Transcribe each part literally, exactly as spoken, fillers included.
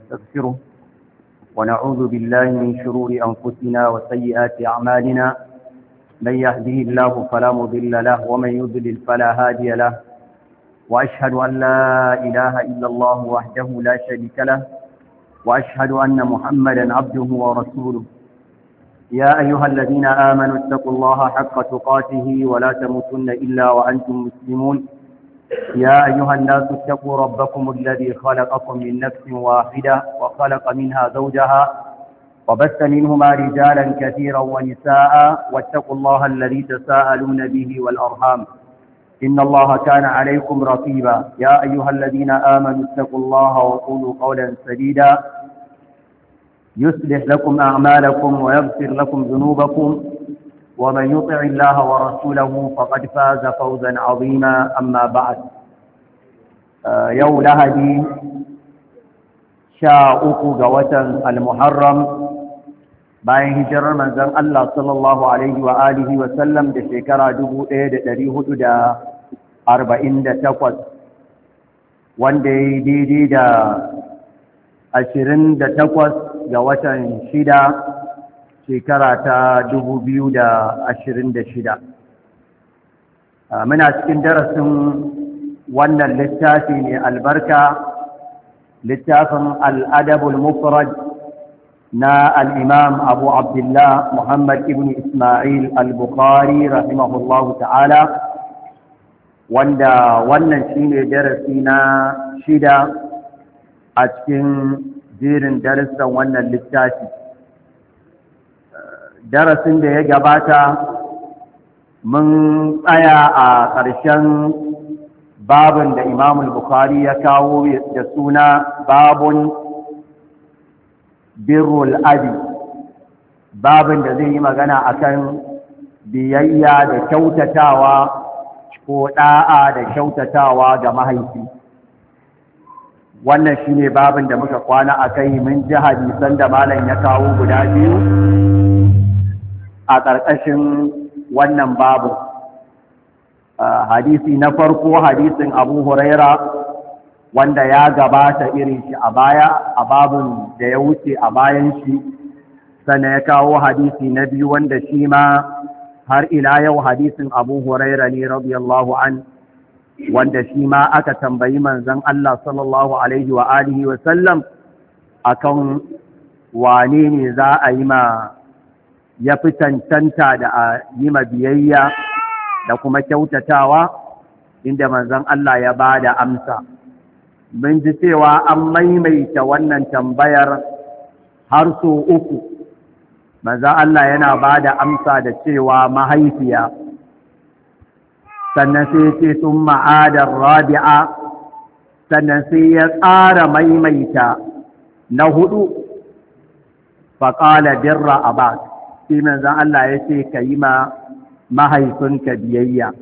ونستغفره ونعوذ بالله من شرور أنفسنا وسيئات أعمالنا من يهده الله فلا مضل له ومن يضلل فلا هادي له وأشهد أن لا إله إلا الله وحده لا شريك له وأشهد أن محمدا عبده ورسوله يا أيها الذين آمنوا اتقوا الله حق تقاته ولا تموتن إلا وأنتم مسلمون يا أيها الناس اتقوا ربكم الذي خلقكم من نفس واحدة وخلق منها زوجها وبث منهما رجالا كثيرا ونساء واتقوا الله الذي تساءلون به والأرحام إن الله كان عليكم رقيبا يا أيها الذين آمنوا اتقوا الله وقولوا قولا سديدا يصلح لكم أعمالكم ويغفر لكم ذنوبكم ومن يطع الله ورسوله فقد فاز فوزا عظيما أما بعد يوم لهدي شاء قوة المحرم bayan hijirar manzon Allah sallallahu alaihi wa alihi wa sallam da shekara dubu ɗaya da ɗari hudu da arba'in da takwas wanda ya yi daidai da ashirin da takwas ga watan shida shekara ta dubu biyu da ashirin da shida. Muna cikin darasin wannan littafi ne albarka littafin al'adabul mufrad na al'imam abu abdullah muhammad ibn ismail al-bukhari rahimahullahu ta'ala wanda wannan shi ne darasi na shida a cikin jerin darussan wannan littafi. Darasin da ya gabata mun tsaya a ƙarshen babin da imam al-bukhari ya kawo da suna babun birrul abi, babin da zai yi magana akan biyayya da kyautatawa ko da'a da kyautatawa ga mahaifi. Wannan shine babin da muka kwana akai. Mun ji hadisan da malam ya kawo guda biyu a ƙarƙashin wannan babu. Hadisi na farko hadisin Abu Huraira wanda ya gabata irin shi a baya a babun da ya wuce a bayan shi, sannan ya kawo hadisi na biyu wanda shi ma har ila yau hadisin Abu Huraira ne radiyallahu an, wanda shi ma aka tambayi manzon Allah sallallahu alaihi wa alihi wa sallam akan wane ne za a yi ma ya fi cancanta da a yi ma biyayya da kuma kyautatawa, inda manzon Allah ya ba da amsa. Mun ji cewa an maimaita wannan tambayar har so uku. Manzon Allah yana ba da amsa da cewa mahaifiya, sannan sai ce sun ma'adar rabi'a, sannan sai ya tsara maimaita na hudu faƙala birra abak, sai manzon Allah ya ce ka yi ma mahaifinka biyayya.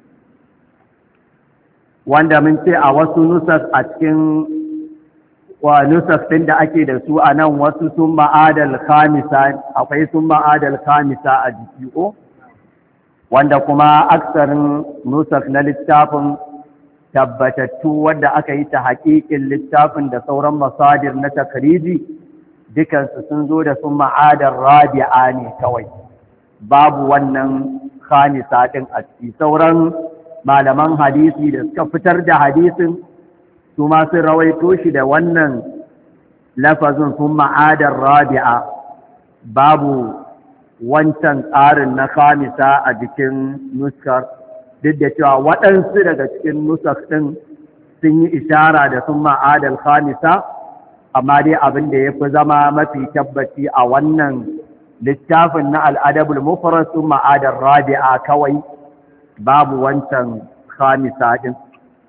Wanda mun ce a wasu nusas a cikin wa nusas ɗin da ake da su a nan wasu sun ma'adal khamisa, akwai sun ma'adal khamisa a jiki ko wanda kuma aksarin nusas na littafin tabbatattu wanda aka yi ta haƙiƙin littafin da sauran masadir na takriji dukansu sun zo da sun ma'adar rabi'a ne kawai, babu wannan khamisa ɗin a ciki. Sauran malaman hadisi da suka fitar da hadisin su ma sun rawaito shi da wannan lafazin sun ma'adar rabi'a, babu wancan tsarin na khamisa a jikin nuskar, duk da cewa waɗansu daga cikin nuskar ɗin sun yi ishara da sun ma'adar khamisa, amma dai abin da ya fi zama mafi tabbaci a wannan littafin na al'adabul mufrad sun ma'adar rabi'a kawai, babu wancan khamisa din.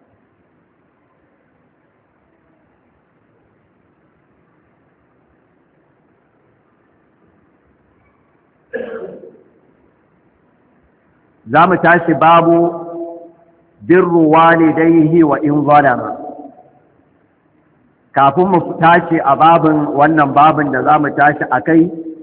Za mu tashi babu birru walidaihi wa in zalama. Kafin mu tashi a babin wannan babin da za mu tashi a kai,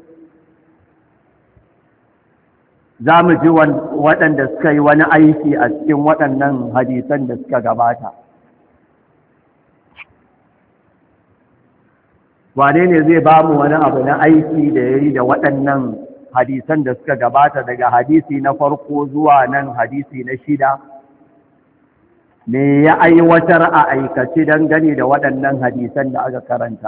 za mu ji waɗanda suka yi wani aiki a cikin waɗannan hadisan da suka gabata. wane ne zai ba mu wani abu na aiki da ya yi da waɗannan hadisan da suka gabata daga hadisi na farko zuwa nan hadisi na shida, me ya aiwatar a aikace dangane da waɗannan hadisan da aka karanta,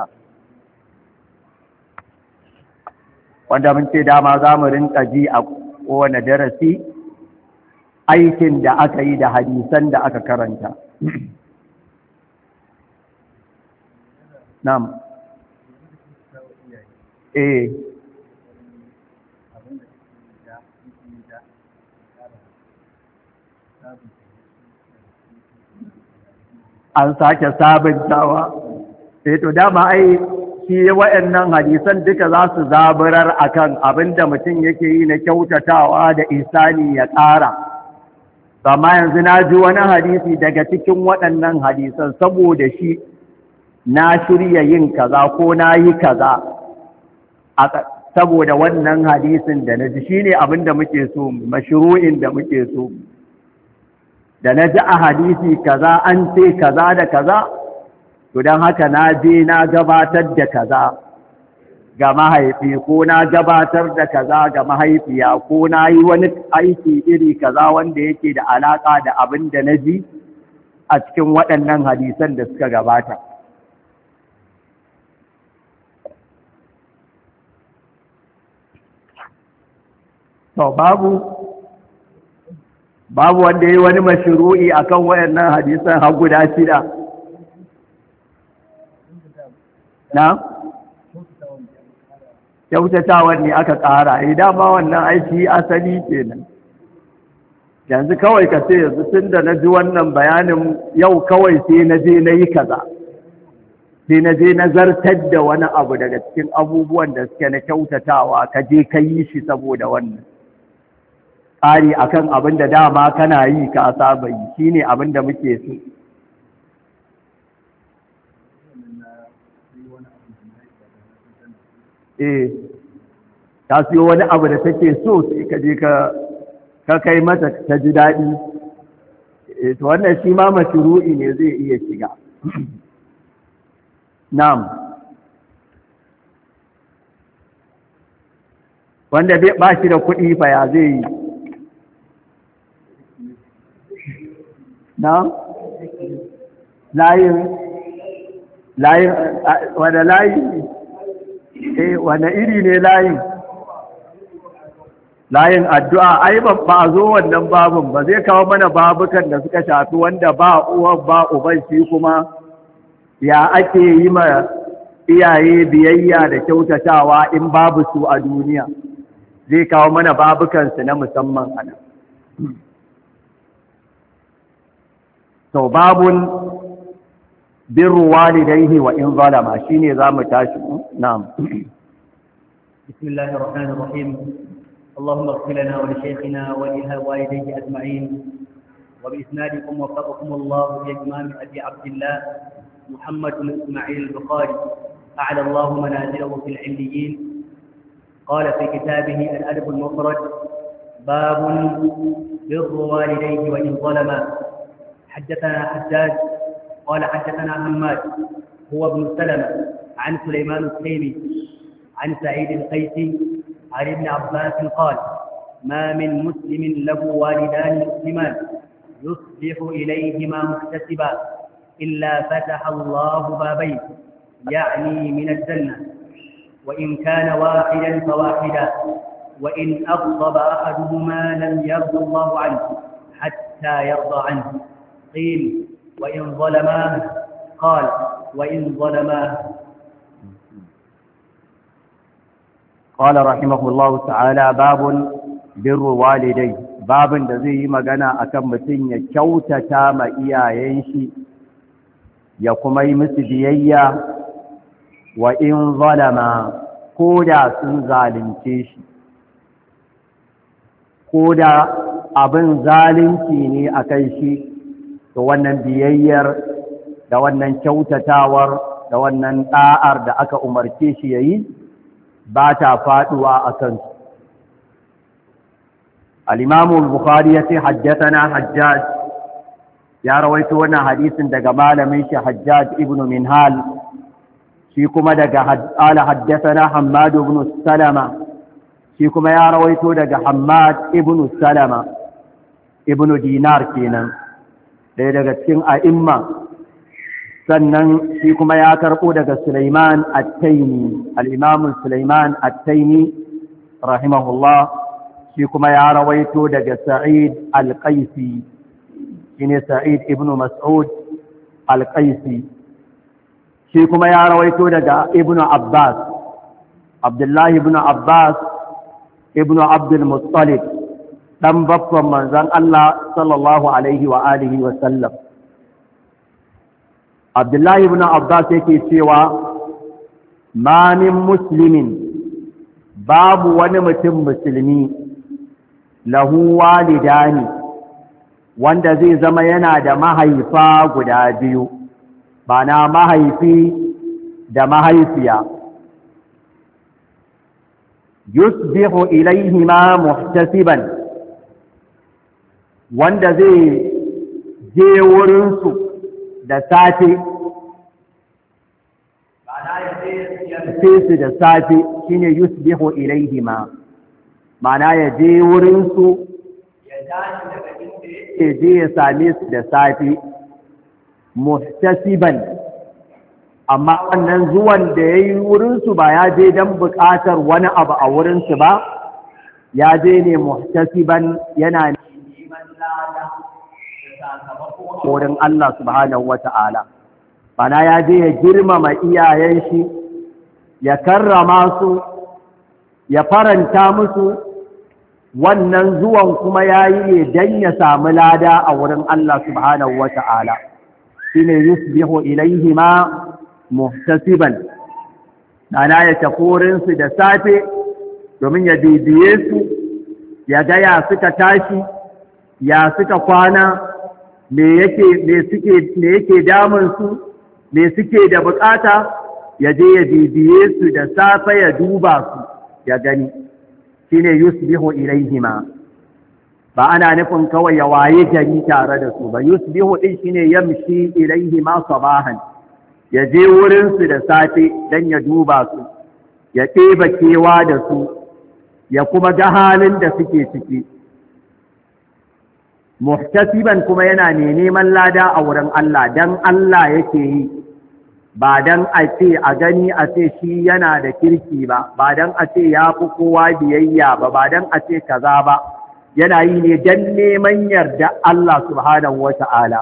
wanda mun ce dama za mu rinka ji a kowane darasi aikin da aka yi da hadisan da aka karanta. Na'am. Eh. An sake sabuntawa. Eh to dama ai shi waɗannan hadisan duka za su zaburar akan abinda mutum yake yi na kyautatawa da ihsani ya ƙara. Amma yanzu na ji wani hadisi daga cikin waɗannan hadisan saboda shi na shirya yin kaza ko na yi kaza saboda wannan hadisin da na ji shi ne abinda muke so, mashru'in da muke so. Da na ji a hadisi kaza an ce kaza da kaza, to don haka na je na gabatar da kaza ga mahaifi ko na gabatar da kaza ga mahaifiya ko na yi wani aiki iri kaza wanda yake da alaƙa da abin da na ji a cikin waɗannan hadisan da suka gabata. To babu babu wanda ya yi wani mashru'i akan waɗannan hadisan har guda shida. Na? Kyautatawan ne aka ƙara, idan ma wannan aiki asali kenan. Yanzu kawai ka ce yanzu tun da na ji wannan bayanin yau kawai sai na je na yi kaza, sai na je na zartar da wani abu daga cikin abubuwan da suke na kyautatawa ka je ka yi shi saboda wannan. Ƙari akan abin da dama kana yi ka saba yi, shi ne abin da muke so. eh ta siyo wani abu da take so sai ka je ka ka kai mata ta ji daɗi, eh to wannan shi ma mashru'i ne zai iya shiga. Na'am, wanda ba shi da kuɗi fa ya zai yi? Na'am, layin layin wanda layi eh wanda iri ne layin layin addu'a ai ba a zo wannan babun ba, zai kawo mana babukan da suka shafi wanda ba uwan ba uban shi kuma ya ake yi ma iyaye biyayya da kyautatawa in babu su a duniya, zai kawo mana babukansu na musamman ana. To babun birru walidaihi wa in zalama shine zamu tashi. Na'am. Bismillahir Rahmanir Rahim. Allahumma ighfir lana wa li shaykhina wa li walidayhi ajma'in. Wa bi isnadikum waffaqakum Allah bi imam Abi Abdullah Muhammad bin Isma'il al-Bukhari a'la Allah manazilahu fil 'illiyyin. Qala fi kitabihi al-adab al-mufrad babun birru walidayhi wa in zalama. حدثنا حجاج قال حدثنا حماد هو ابن سلمة عن سليمان التيمي عن سعيد القيسي عن ابن عباس قال ما من مسلم له والدان مسلمان يصلح إليهما محتسبا إلا فتح الله بابين يعني من الجنة وإن كان واحدا فواحدا وإن أغضب أحدهما لم يرضى الله عنه حتى يرضى عنه. قيل وإن ظلماه؟ قال وإن ظلماه. قال رحمه الله تعالى باب بر والدي باب da zai yi magana akan mutum ya kyautata ma iyayen shi ya kuma yi musu biyayya wa in zalama, ko da sun zalunce shi, ko da abin zalunci ne akan shi, to wannan biyayyar da wannan kyautatawar da wannan ɗa'ar da aka umarce shi yayi ba ta faɗuwa a kansu. Al-Imam al-Bukhari ya ce haddathana Hajjaj, ya rawaito wannan hadisin daga malamin shi Hajjaj ibn Minhal, shi kuma daga ala haddathana Hammad ibn Salama shi kuma ya rawaito daga Hammad ibn Salama ibn Dinar kenan ɗaya daga cikin a'imma. Sannan shi kuma ya karɓo daga Sulaiman at-Taymi, al-Imam Sulaiman at-Taymi rahimahullah, shi kuma ya rawaito daga Sa'id al-Qaisi, shine Sa'id ibn Mas'ud al-Qaisi, shi kuma ya rawaito daga Ibn Abbas, Abdullah ibn Abbas ibn Abdul Muttalib, dan babban manzon Allah sallallahu alaihi wa alihi wa sallam. Abdullahi ibn Abbas yake cewa ma min muslimin, babu wani mutum musulmi lahu walidani wanda zai zama yana da mahaifa guda biyu, bana mahaifi da mahaifiya, yusbihu ilaihima muhtasiban, wanda zai je wurinsu da safe, sai su da safe shine yusbihu ilaihima, ma'ana ya je wurinsu ya tashi daga inda yake je ya same su da safe, muhtasiban, amma wannan zuwan da ya yi wurinsu ba ya je don buƙatar wani abu a wurinsu ba, ya je ne muhtasiban yana neman lada wurin Allah subhanahu wa ta'ala. Bana ya je ya girmama iyayen shi, ya karrama su, ya faranta musu, wannan zuwan kuma ya yi ne don ya samu lada a wurin Allah subhanahu wa ta'ala. Shi ne yusbihu ilaihima muhtasiban, ana ya tafi wurinsu da safe domin ya bibiye su, ya ga ya suka tashi, ya suka kwana, me yake me suke me yake damun su, me suke da bukata, ya je ya bibiye su da safe ya duba su ya gani. Shine yusbihu ilaihima, ba ana nufin kawai ya waye gari tare da su ba. Yusbihu din shine yamshi ilaihima sabahan, ya je wurin su da safe dan ya duba su, ya ɗeba kewa da su, ya kuma ga halin da suke ciki. Muhtasiban kuma yana ne neman lada a wurin Allah, dan Allah yake yi, ba dan a ce a gani a ce shi yana da kirki ba, ba dan a ce ya fi kowa biyayya ba, ba dan a ce kaza ba, yana yi ne dan neman yarda Allah subhanahu wa ta'ala.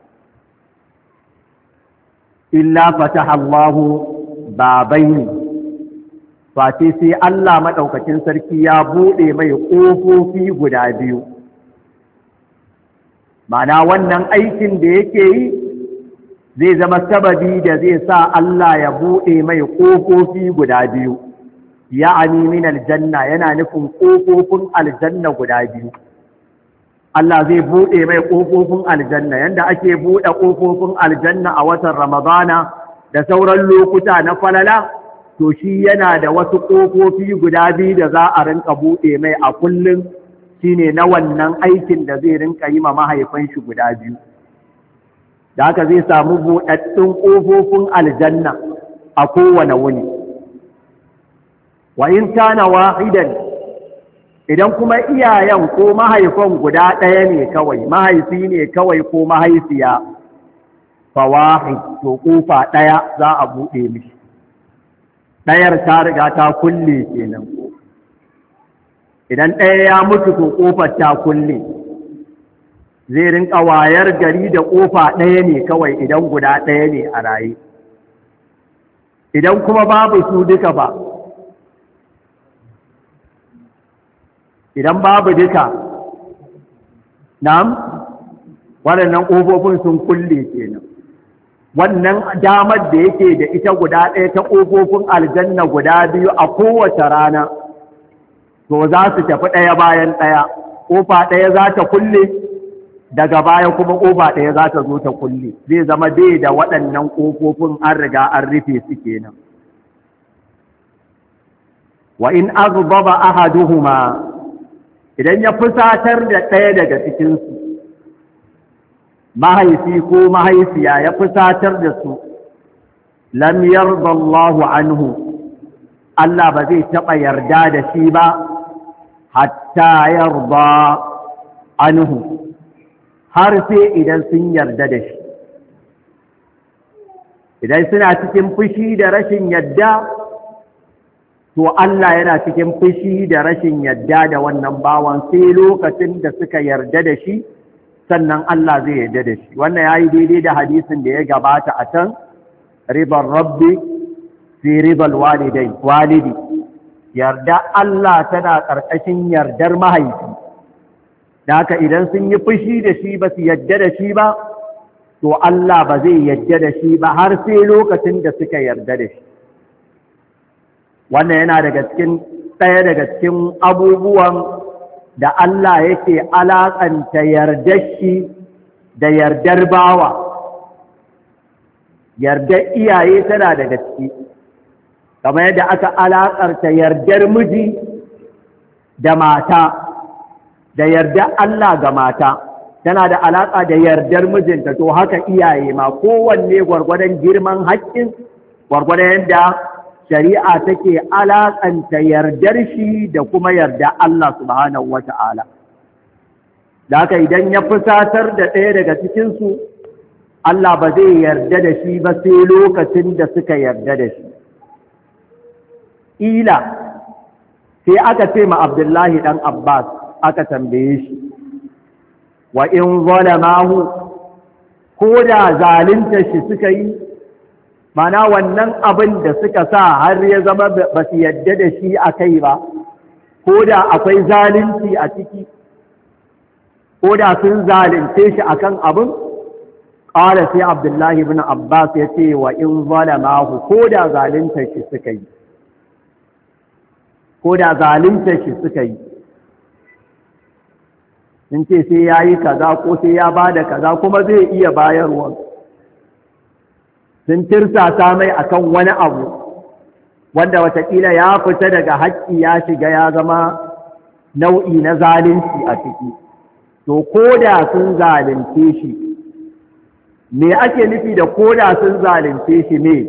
Illa fataha Allahu babaini, face sai Allah maɗaukacin sarki ya buɗe mai ƙofofi guda biyu. Ma'ana wannan aikin da yake yi zai zama sababi da zai sa Allah ya buɗe mai ƙofofi guda biyu, ya'ani min aljanna, yana nufin ƙofofin aljanna guda biyu. Allah zai buɗe mai ƙofofin aljanna, yanda ake buɗe ƙofofin aljanna a watan Ramadana da sauran lokuta na falala, to shi yana da wasu ƙofofi guda biyu da za a rinka buɗe mai a kullum, shine na wannan aikin da zai rinka yi ma mahaifan shi guda biyu. Da haka zai samu buɗaɗɗun ƙofofin aljanna a kowane wuni. Wa in kana wahidan, idan kuma iyayen ko mahaifan guda ɗaya ne kawai, mahaifi ne kawai ko mahaifiya, fa wahid, to ƙofa ɗaya za a buɗe mishi. Ɗayar ta riga ta kulle kenan. Idan ɗaya ya mutu to ƙofar ta kulle, zai rinka wayar gari da ƙofa ɗaya ne kawai idan guda ɗaya ne a raye. Idan kuma babu su duka ba, idan babu duka, nam, waɗannan ƙofofin sun kulle kenan. Wannan damar da yake da ita guda ɗaya ta ƙofofin aljanna guda biyu a kowace rana, to za su tafi ɗaya bayan ɗaya. Ƙofa ɗaya za ta kulle, daga baya kuma ƙofa ɗaya za ta zo ta kulle. Zai zama bai da waɗannan ƙofofin, an riga an rufe su kenan. Wa in aghdaba ahaduhuma, idan ya fusatar da ɗaya daga cikinsu, mahaifi ko mahaifiya ya fusatar da su, lam yarda Allahu anhu Allah ba zai taɓa yarda da shi ba hatta yarda anhu har sai idan sun yarda da shi. Idan suna cikin fushi da rashin yadda, to Allah yana cikin fushi da rashin yadda da wannan bawan sai lokacin da suka yarda da shi, sannan Allah zai yarda da shi. Wannan ya yi daidai da hadisin da ya gabata a can, ribar rabbi fi ribar walidai, walidi. Yarda Allah tana ƙarƙashin yardar mahaifi. Da haka idan sun yi fushi da shi ba su yarda da shi ba, to Allah ba zai yarda da shi ba har sai lokacin da suka yarda da shi. Wannan yana daga cikin ɗaya daga cikin abubuwan da Allah yake alaƙanta yardar shi da yardar bawa. Yardar iyaye tana daga ciki, kamar yadda aka alaƙarta yardar miji da mata, da yardar Allah ga mata. Tana da alaƙa da yardar mijinta, to haka iyaye ma kowanne gwargwadon girman haƙƙin, gwargwadon yadda shari'a take alaƙanta yardar shi da kuma yarda Allah subhanahu wa ta'ala. Da haka idan ya fusatar da ɗaya daga cikinsu, Allah ba zai yarda da shi ba sai lokacin da suka yarda da shi. Ila sai aka ce ma Abdullahi ɗan Abbas, aka tambaye shi, wa in zalamahu, ko da zalunta shi suka yi, mana wannan abin da suka sa har ya zama ba su yadda da shi a kai ba, ko da akwai zalunci a ciki, ko da sun zalunce shi a kan abin, ƙara sai Abdullahi ibn Abbas ya ce wa in zalamahu, ko da zalunta shi suka yi, ko da zalunta shi suka yi. Sun ce sai ya yi kaza ko sai ya ba da kaza kuma zai iya bayarwa. Sun tirsasa mai akan wani abu wanda watakila ya fita daga haƙƙi ya shiga ya zama nau'i na zalunci a ciki. To, ko da sun zalunce shi, me ake nufi da ko da sun zalunce shi ne?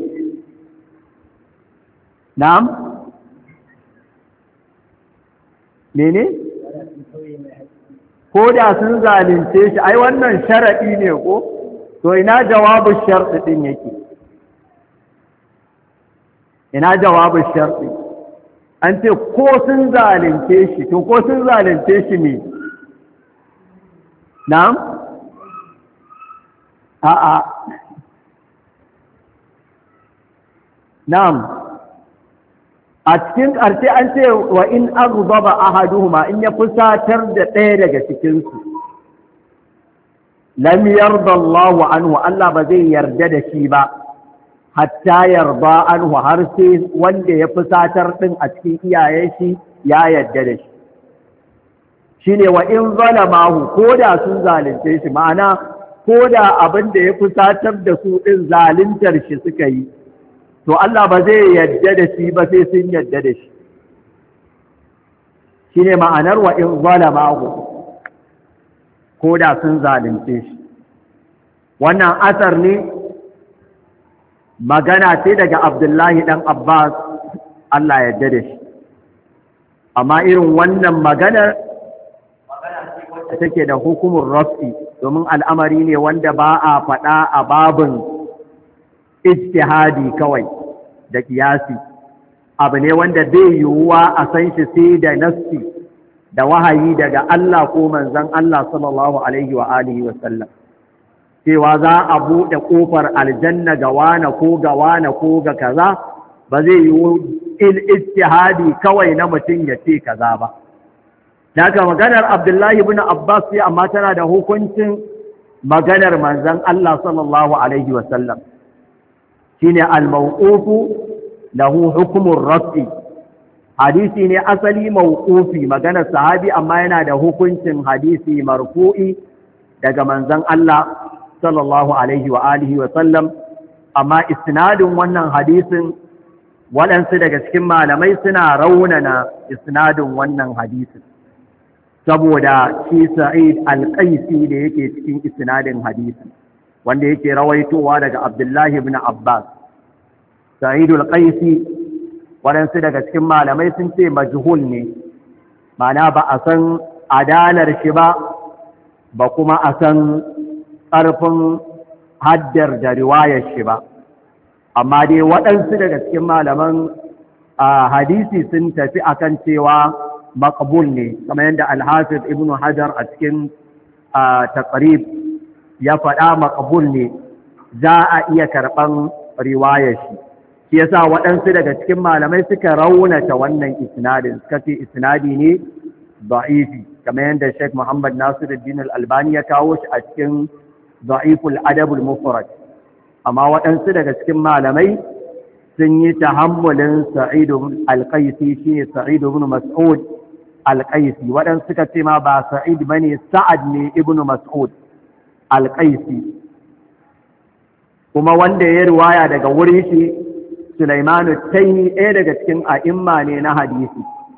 Na'am? Mene? Ko da sun zalunce shi, ai wannan sharaɗi ne ko? To ina jawabin sharɗi ɗin yake? Ina jawabin sharɗi? An ce ko sun zalunce shi, to ko sun zalunce shi ne? Na'am? A'a. Na'am. A cikin ƙarshe an ce wa in aghdaba ahaduhuma, in ya fusatar da ɗaya daga cikinsu, lam yarda Allahu anhu, Allah ba zai yarda da shi ba hatta yarda anhu, har sai wanda ya fusatar ɗin a cikin iyayen shi ya yarda da shi. Shine wa in zalamahu, ko da sun zalunce shi, ma'ana ko da abin da ya fusatar da su ɗin zaluntar shi suka yi, to Allah ba zai yadda da shi ba sai sun yadda da shi. Shi ne ma'anar wa in zalamahu, ko da sun zalunce shi. Wannan asar ne, magana ce daga Abdullahi ɗan Abbas, Allah yadda da shi. Amma irin wannan maganar, magana ce wacce take da hukumin rafi, domin al'amari ne wanda ba a faɗa a babin ijtihadi kawai da kiyasi, abu ne wanda bai yiwuwa a san shi sai da nassi da wahayi daga Allah ko manzon Allah sallallahu alaihi wa alihi wa sallam, cewa za a buɗe ƙofar aljanna ga wane ko ga wane ko ga kaza, ba zai yiwu il ijtihadi kawai na mutum ya ce kaza ba. Daga maganar Abdullahi ibn Abbas sai, amma tana da hukuncin maganar manzon Allah sallallahu alaihi wa sallam. Shine al-mawqufu lahu hukmun rafi, hadisi ne asali mawqufi, maganar sahabi, amma yana da hukuncin hadisi marfu'i daga manzon Allah sallallahu alaihi wa alihi wa sallam. Amma isnadin wannan hadisin, waɗansu daga cikin malamai suna raunana isnadin wannan hadisin, saboda shi Sa'id al-Qaisi da yake cikin isnadin hadisin, wanda yake rawaitowa daga Abdullahi ibn Abbas. Sa'idul Qaisi waɗansu daga cikin malamai sun ce majhul ne, ma'ana ba a san adalar shi ba ba kuma a san ƙarfin haddar da riwayar shi ba, amma dai waɗansu daga cikin malaman hadisi sun tafi akan cewa maqbul ne, kamar yadda Al-Hafiz Ibn Hajar a cikin Taqrib ya faɗa maqbul ne, za a iya karɓan riwayar shi. Shi yasa waɗansu daga cikin malamai suka raunata wannan isnadin, suka ce isnadi ne da'ifi, kamar yadda Sheikh Muhammad Nasiruddin Al-Albani ya kawo shi a cikin Da'iful Adabul Mufrad. Amma waɗansu daga cikin malamai sun yi tahammulin Sa'id al-Qaisi, shine Sa'id ibn Mas'ud al-Qaisi. Waɗansu suka ce ma ba Sa'id bane, Sa'ad ne ibn Mas'ud al-Qaisi. Kuma wanda ya riwaya daga wurin shi Sulaimanu Taimi, ɗaya daga cikin a'imma ne na hadisi.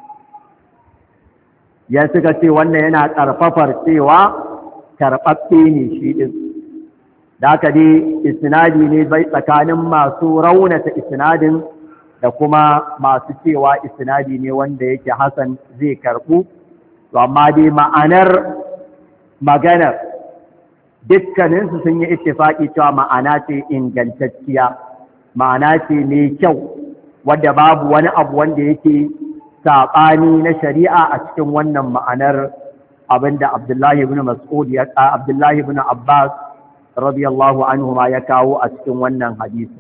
Ya suka ce wannan yana ƙarfafar cewa karɓaɓɓe ne shi ɗin. Da haka dai isnadi ne bai tsakanin masu raunata isnadin da kuma masu cewa isnadi ne wanda yake hasan zai karɓu. To amma dai ma'anar maganar dukkaninsu sun yi ittifaki cewa ma'ana ce ingantacciya, ma'ana ce mai kyau, wadda babu wani abu wanda yake saɓani na shari'a a cikin wannan ma'anar abinda Abdullahi ibn Mas'ud ya Abdullahi ibn Abbas radiyallahu anhu ma ya kawo a cikin wannan hadisi.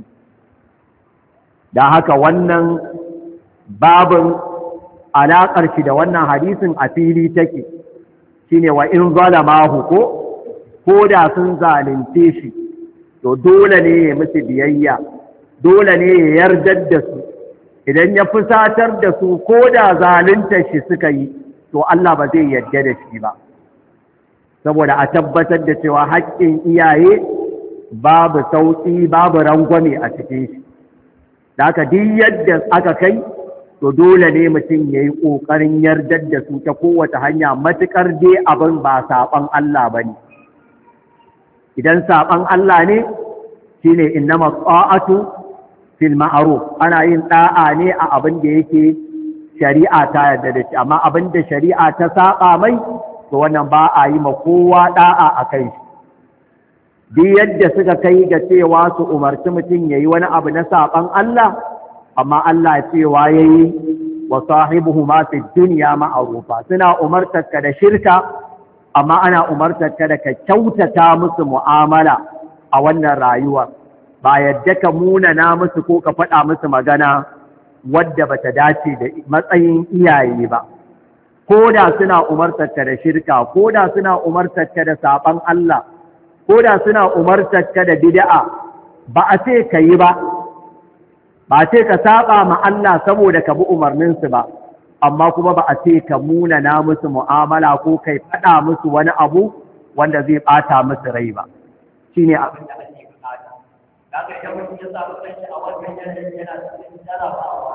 Da haka wannan babin alaƙar shi da wannan hadisin a fili take, shine wa in zalamahu ko ko da sun zalunce shi to dole ne ya musu biyayya, dole ne ya yardar da su. Idan ya fusatar da su ko da zaluntar shi suka yi, to Allah ba zai yarda da shi ba, saboda a tabbatar da cewa haƙƙin iyaye babu sauƙi babu rangwame a cikin shi. Da haka duk yadda aka kai, to dole ne mutum ya yi ƙoƙarin yardar da su ta kowace hanya, matuƙar dai abin ba saɓon Allah ba ne. Idan saɓon Allah ne, shi ne innama ta'atu fil ma'ruf, ana yin ɗa'a ne a abin da yake shari'a ta yarda da shi, amma abin da shari'a ta saɓa mai, to wannan ba a yi ma kowa ɗa'a a kai shi. Duk yadda suka kai ga cewa su umarci mutum ya yi wani abu na saɓon Allah, amma Allah cewa ya yi wa sahibuhuma fi dunya ma'rufa, suna umartarka da shirka, amma ana umartarka da ka kyautata musu mu'amala a wannan rayuwa, ba yadda ka munana musu ko ka faɗa musu magana wadda bata dace da matsayin iyaye ba. Ko da suna umartarka da shirka, ko da suna umartarka da saɓon Allah, ko da suna umartarka da bid'a, ba a ce ka yi ba, ba a ce ka saɓa ma Allah saboda ka bi umarninsu ba, amma kuma ba a ce ka munana musu mu'amala ko kai faɗa musu wani abu wanda zai ɓata musu rai ba. Shi ne abin da ake buƙata. Kaga idan mutum ya samu kanshi a wannan yanayin yana cikin jarabawa.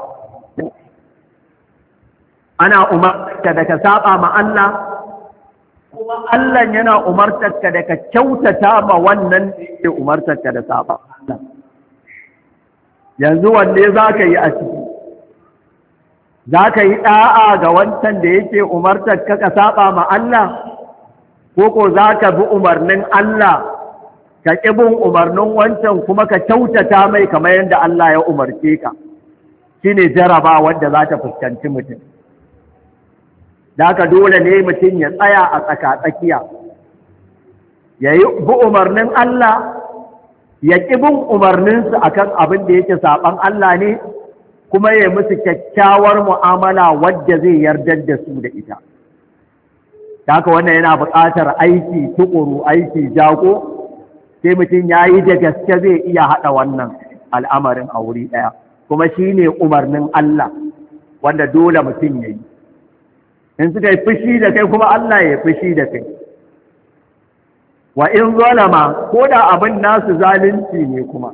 Ana umartarka da ka saba ma Allah, kuma Allah yana umartarka da ka kyautata ma wannan da yake umartarka da saba Allah. Yanzu wanne za ka yi a ciki? Za ka yi ɗa'a ga wancan da yake umartarka ka saba ma Allah, ko ko za ka bi umarnin Allah ka ƙi bin umarnin wancan kuma ka kyautata mai kamar yadda Allah ya umarce ka? Shi ne jaraba wanda za ta fuskanci mutum. Da haka dole ne mutum ya tsaya a tsaka-tsakiya, ya yi bi umarnin Allah, ya ƙi bin umarninsu a kan abin da yake saɓan Allah ne, kuma ya musu kyakkyawar mu'amala wadda zai yardar da su da ita. Da haka wannan yana buƙatar aiki tuƙuru, aiki jago, sai mutum ya yi da gaske zai iya haɗa wannan al'amarin a wuri ɗaya, kuma shi ne umarnin Allah wanda dole mutum ya yi. In suka yi fushi da kai kuma Allah ya fushi da kai. Wa in zalama, ko da abin nasu zalunci ne kuma.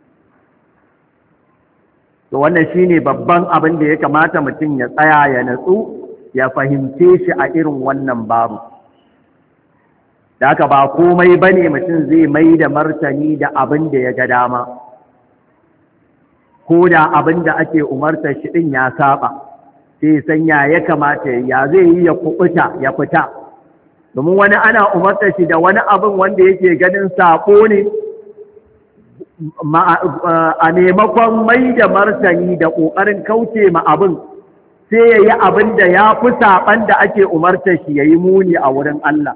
To wannan shi ne babban abin da ya kamata mutum ya tsaya ya natsu, ya fahimce shi a irin wannan babu. Da haka ba komai bane mutum zai mai da martani da abin da ya ga dama. ko da abin da ake umartar shi ɗin ya saba sai sanya ya kamata ya zai yi ya kuɓuta ya fita. Domin wani ana umartar shi da wani abin wanda yake ganin saƙo ne, a maimakon mai da martani da ƙoƙarin kauce ma abin sai ya yi abin da ya fi saɓan da ake umartar shi ya yi muni a wurin Allah.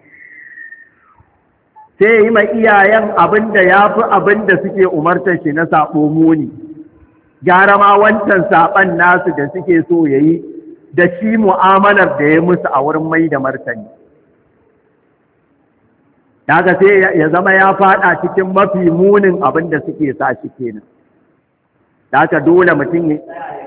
Sai ya yi ma iyayen abin da ya fi abin da suke umartar shi na saɓo muni. Gyara ma wancan saɓan nasu da suke so ya yi da shi mu'amalar da ya musu a wurin mai da martani. Daga sai ya zama ya faɗa cikin mafi munin abin da suke sa shi kenan. Daga dole mutum ya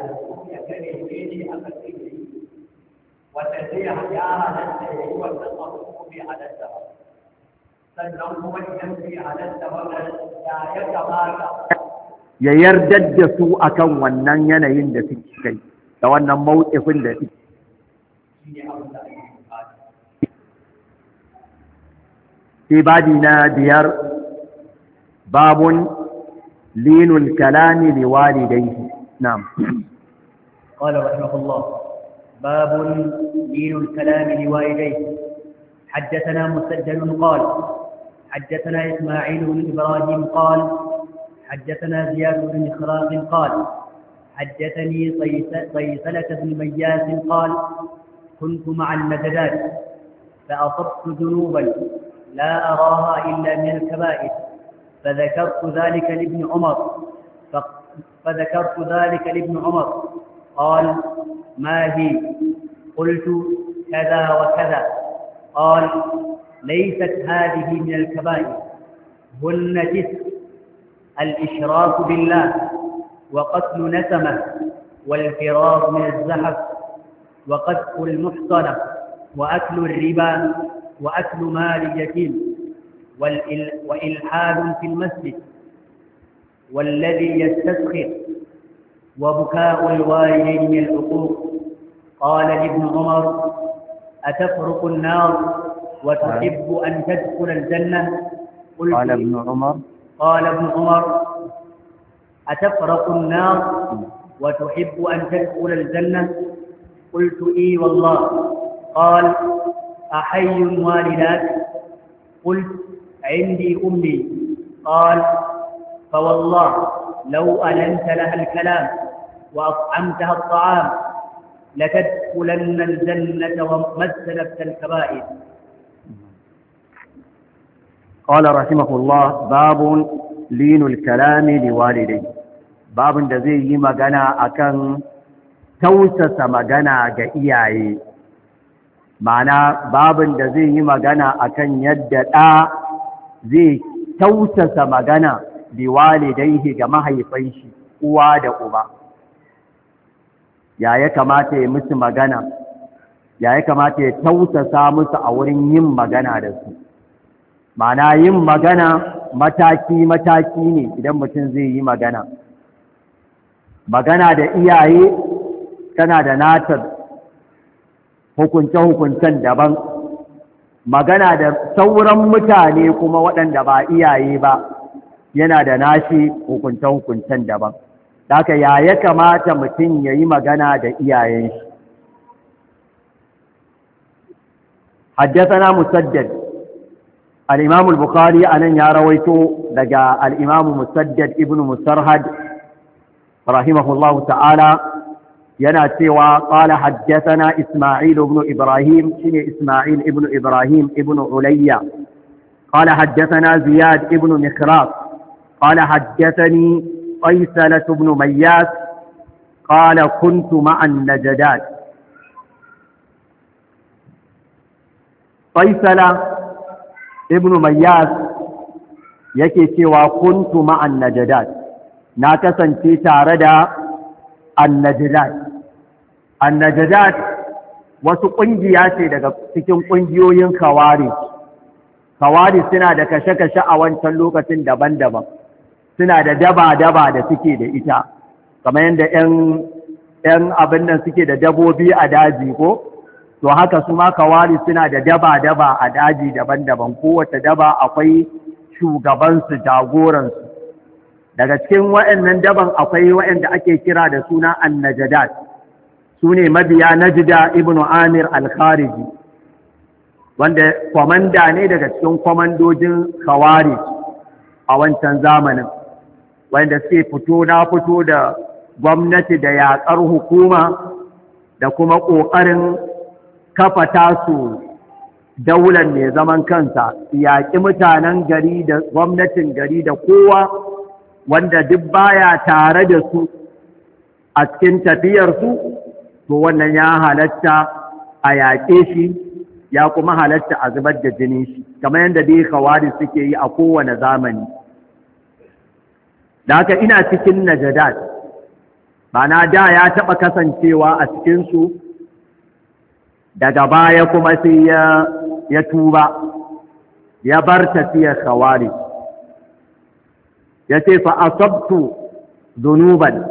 ya yardar da su akan wannan yanayin da suke kai da wannan mawqifin da suke. في بابنا ديار باب لين الكلام لوالديه. نعم. قال رحمه الله باب لين الكلام لوالديه. حدثنا مسدد قال حدثنا إسماعيل بن إبراهيم قال حدثنا زياد بن خراق قال حدثني صيصلة بن مياس قال كنت مع النجدات فأصبت ذنوبا لا أراها إلا من الكبائر فذكرت ذلك لابن عمر فذكرت ذلك لابن عمر قال ما هي؟ قلت كذا وكذا. قال ليست هذه من الكبائر هن تسع: الإشراك بالله وقتل نسمة والفرار من الزحف وقذف المحصنة وأكل الربا وأكل مال اليتيم وإلحاد في المسجد والذي يستسخر وبكاء الوالدين من العقوق. قال لابن عمر أتفرق النار وتحب أن تدخل الجنة؟ قال ابن عمر قال ابن عمر أتفرق النار وتحب أن تدخل الجنة؟ قلت إي والله. قال أحي والداك؟ قلت عندي أمي. قال فوالله لو ألنت لها الكلام وأطعمتها الطعام لتدخلن الجنة وما اجتنبت الكبائر. قال رحمه الله باب لين الكلام لوالديه. باب da zai yi magana akan tausasa magana ga iyaye. Ma'ana babin da zai yi magana akan yadda ɗa zai tausasa magana bi walidaihi ga mahaifan shi uwa da uba. Ya ya kamata ya musu magana, ya ya kamata ya tausasa musu a wurin yin magana da su. Ma'ana yin magana mataki-mataki ne idan mutum zai yi magana. Magana da iyaye tana da natar hukunce-hukuncen daban, magana da sauran mutane kuma waɗanda ba iyaye ba yana da nashi hukunce-hukuncen daban. Haka ya ya kamata mutum ya yi magana da iyayen shi. Haddasana Musaddad, al'imamu al-Bukhari a nan ya rawaito daga al'imamu Musaddad ibn Musarhad, rahimahullahu ta'ala, yana cewa qala haddathana Isma'il ibn Ibrahim, shine Isma'il ibn Ibrahim ibn Ulayya. qala haddathana Ziyad ibn Mikhraq qala haddathani Qaysalah ibn Mayyas qala kuntu ma'a an-Najdat. Qaysalah ibn Mayyas yake cewa kuntu ma'a an-Najdat, na kasance tare da an-Najdat. An-Najdat wasu ƙungiya ce daga cikin ƙungiyoyin Khawarij. Khawarij suna da kashe-kashe a wancan lokacin daban-daban, suna da daba-daba da suke da ita, kamar yadda ‘yan abin nan suke da dabobi a daji ko? To haka su ma Khawarij suna da daba-daba a daji daban-daban, kowace daba akwai shugabansu, jagoransu. daga cikin waɗannan daban akwai waɗanda ake kira da suna annajadat su ne mabiya najda ibn amir al-khariji wanda kwamanda ne daga cikin kwamandojin khawarij a wancan zamanin wanda suke fito na fito da gwamnati da yaƙar hukuma da kuma ƙoƙarin kafa tasu daular mai zaman kansa, yaƙi mutanen gari da gwamnatin gari da kowa wanda duk baya tare da su a cikin tafiyarsu, to wannan ya halatta a yaƙe shi, ya kuma halatta a zubar da jini shi, kamar yadda dai kawari suke yi a kowane zamani. Da haka ina cikin najadat, ma'ana da ya taɓa kasancewa a cikinsu, daga baya kuma sai ya, ya tuba, ya bar tafiyar kawari. Ya ce fa asabtu zunuban,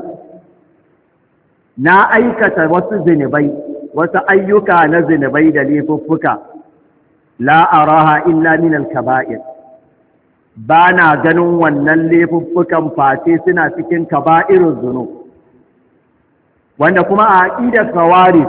na aikata wasu zinubai, wasu ayyuka na zinubai da laifuffuka, la araha illa min al-kaba'ir, ba na ganin wannan laifuffukan face suna cikin kaba'irun zunub, wanda kuma a aqidar khawarij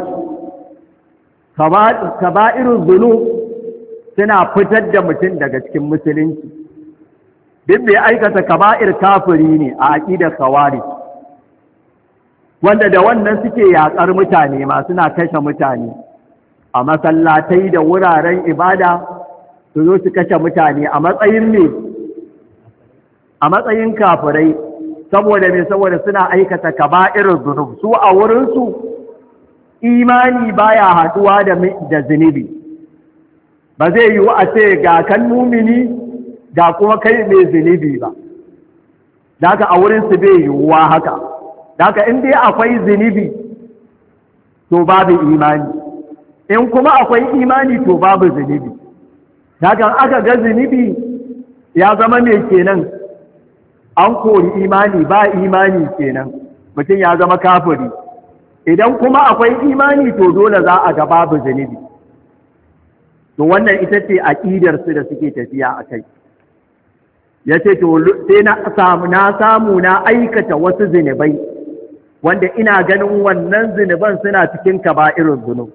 kaba'irun zunub suna fitar da mutum daga cikin musulunci. Duk mai aikata kaba'ir kafiri ne a aqidar khawarij, wanda da wannan suke yaƙar mutane ma suna kashe mutane a masallatai da wuraren ibada, su zo su kashe mutane a matsayin ne a matsayin kafirai, saboda me saboda suna aikata kaba'irul zunub. Su a wurinsu imani baya haɗuwa da da zunubi, ba zai yiwu a ce ga kan mumini ga kuma kai mai zunubi ba, da haka a wurinsu bai yiwuwa haka. Daga in dai akwai zunubi to babu imani, in kuma akwai imani to babu zunubi. Daga aka ga zunubi ya zama mai kenan, an kori imani, ba imani kenan, mutum ya zama kafiri. Idan kuma akwai imani to dole za a ga babu zunubi. To wannan ita ce aƙidarsu da suke tafiya a kai. Ya ce to sai na samu na samu na aikata wasu zunubai, wanda ina ganin wannan zunuban suna cikin kaba'irun zunub.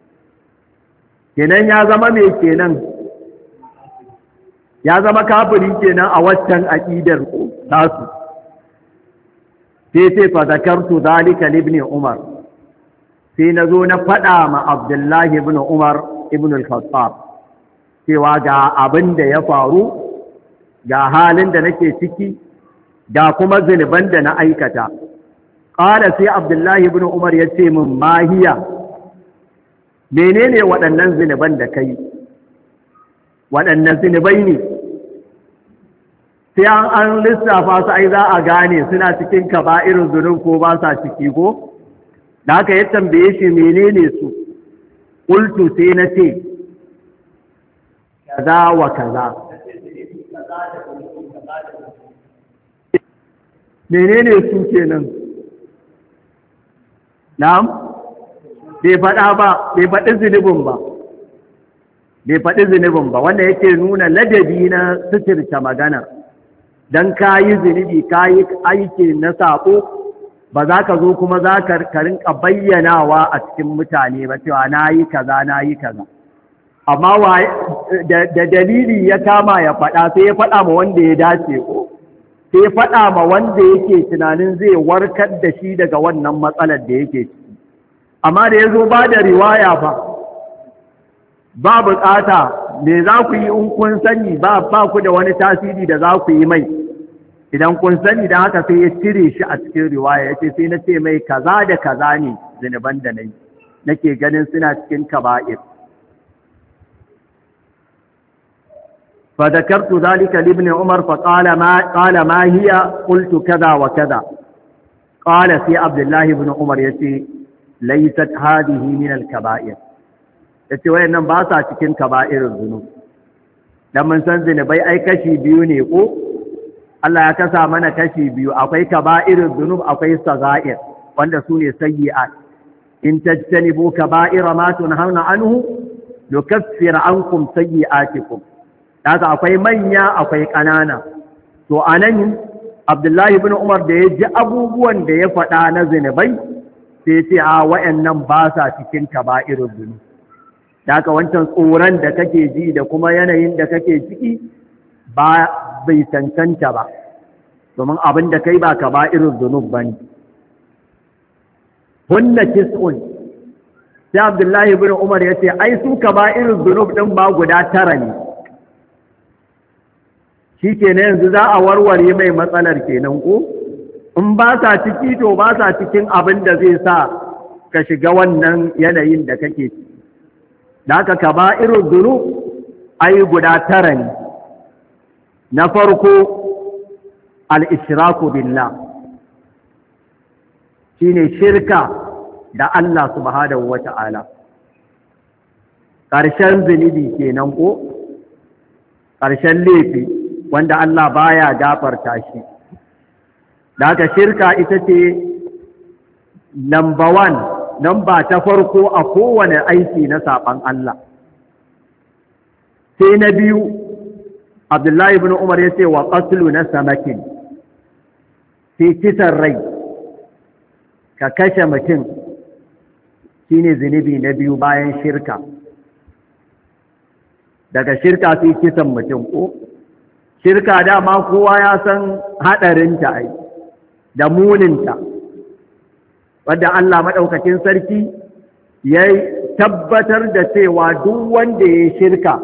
Kenan ya zama mai kenan, ya zama kafiri kenan a waccan aƙidar tasu. Sai sai fa zakartu zalika ibn Umar, sai na zo na faɗa ma Abdullahi ibn Umar ibn al-Khattab cewa ga abin da ya faru, ga halin da nake ciki, ga kuma zunuban da na aikata. Ƙala sai Abdullahi ibn Umar ya ce min mahiya, menene waɗannan zunuban da kai? Waɗannan zunubai ne? Sai an an lissafa su ai za a gane suna cikin kaba'irun zunub ko ba sa ciki ko? Da haka ya tambaye shi menene su? Qultu sai na ce, kaza wa kaza. Menene su kenan? Na'am, bai faɗa ba, bai faɗi zunubin ba, bai faɗi zunubin ba, wanda yake nuna ladabi na suturta magana. Don ka yi zunubi, ka yi aiki na saƙo, ba za ka zo kuma za ka rinka bayyanawa a cikin mutane ba cewa na yi kaza, na yi kaza. Amma da dalili ya kama ya faɗa, sai ya faɗa ma wanda ya dace ko. Sai faɗa ma wanda yake tunanin zai warkar da shi daga wannan matsalar da yake ciki. Amma da ya zo ba da riwaya ba, ba buƙata, me za ku yi in kun sani, ba ba ku da wani tasiri da za ku yi mai, idan kun sani. da haka sai ya cire shi a cikin riwaya, ya ce sai na ce mai kaza da kaza ne zunuban da na yi, nake ganin suna cikin kaba'ir. فذكرت ذلك لابن عمر فقال ما قال ما هي قلت كذا وكذا قال في عبد الله بن عمر يتي ليست هذه من الكبائر yace wayannan ba sa cikin kaba'irul zunub. dan mun san zinubai ai kashi biyu ne ko Allah ya kasa mana kashi biyu, akwai kaba'irul zunub akwai sagair wanda su ne sayyi'at. in tajtanibu kaba'ira ma tunhauna anhu nukaffir ankum sayyi'atikum. Daga akwai manya akwai ƙanana. To anan Abdullahi ibn Umar da ya ji abubuwan da ya faɗa na zinubai sai ce a wayannan ba sa cikin kaba'irul dhunub. Da haka wancan tsoron da kake ji da kuma yanayin da kake ciki ba bai cancanta ba, domin abin da kai ba kaba'irul dhunub bane. Hunna tis'un, sai Abdullahi ibn Umar ya ce ai su kaba'irul dhunub din ba guda tara ne. Shi kenan yanzu za a warware mai matsalar kenan ko in ba sa ciki to ba sa cikin abin da zai sa ka shiga wannan yanayin da kake ciki. Da haka kaba'irul dhunub ai guda tara ne. Na farko al-ishraku billah, shine shirka da Allah subhanahu wata'ala. Ƙarshen zunubi kenan ko ƙarshen laifi wanda Allah baya gafarta shi. Da haka shirka ita ce number one, namba ta farko a kowane aiki na saɓan Allah. Sai na biyu, Abdullahi ibn Umar ya ce wa qatlu na samakin, sai kisan rai, ka kashe mutum shine zunubi na biyu bayan shirka. Daga shirka sai kisan mutum ko shirka dama kowa ya san haɗarinta ai da muninta, wadda Allah maɗaukakin sarki ya tabbatar da cewa duk wanda ya shirka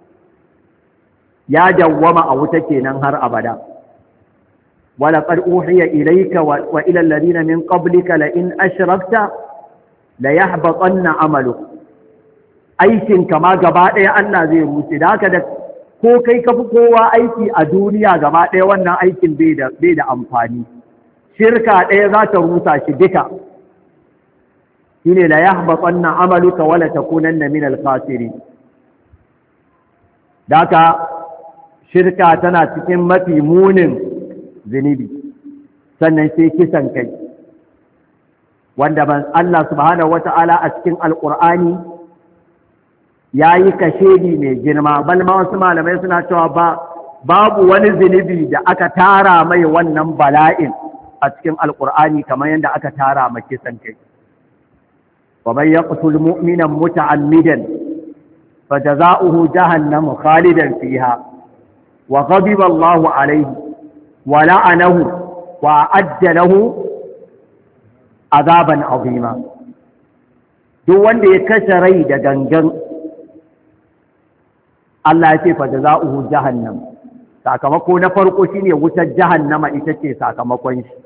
ya dawwama a wuta kenan har abada. ولقد أوحي إليك وإلى الذين من قبلك لئن أشركت ليحبطن عملك. aikin kama gaba ɗaya Allah zai rushe. Da haka da ko kai kafi kowa aiki a duniya gaba ɗaya wannan aikin bai da bai da amfani. Shirka ɗaya za ta rusa shi duka. Shine la yahbatanna amaluka wala takunanna min al-khasirin. Da haka shirka tana cikin mafi munin zunubi. Sannan sai kisan kai, wanda ban Allah subhanahu wata'ala a cikin alƙur'ani ya yi kashedi mai girma, bal ma wasu malamai suna cewa ba babu wani zunubi da aka tara mai wannan bala'in a cikin alƙur'ani kamar yadda aka tara ma kisan kai. wa man yaqtul mu'minan muta'ammidan fajaza'uhu jahannamu khalidan fiha wa ghadiba Allahu alayhi wa la'anahu wa a'adda lahu azaban azima. Duk wanda ya kashe rai da gangan, Allah ya ce fa jazaohu jahannam, sakamako na farko shine wutar jahannama, ita ce sakamakon shi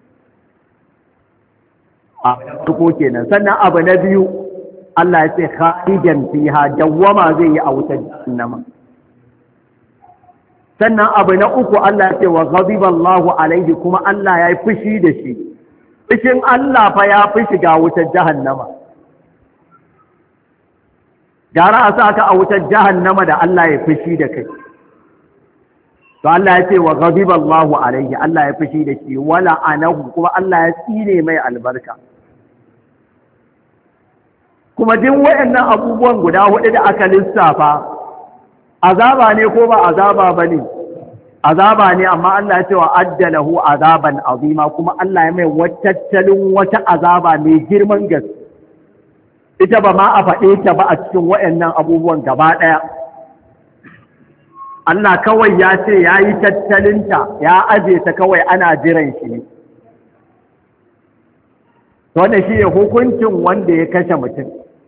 a tuko kenan. Sannan abu na biyu, Allah ya ce khalidan fiha, dawwama zai yi a wutar jahannama. Sannan abu na uku, Allah ya ce wa ghadiba Allahu alaihi, kuma Allah ya yi fushi da shi. Fushin Allah fa ya fi shiga wutar jahannama. Gara a sa ka a wutar jahannama da Allah ya fushi da kai. To Allah ya ce wa ghadiba Allahu alaihi, Allah ya fushi da shi, wala anahu, kuma Allah ya tsine mai albarka. Kuma duk waɗannan abubuwan guda hudu da aka lissafa, azaba ne ko ba azaba bane? Azaba ne, amma Allah ya ce wa addalahu azaban azima, kuma Allah ya mai tattalin wata azaba mai girman gaske. Ita ba ma a faɗe ta ba a cikin waɗannan abubuwan gaba ɗaya. Allah kawai ya ce ya yi tattalinta, ya aje ta kawai ana jiran shi ne. Wannan shi ne hukuncin wanda ya kashe mutum.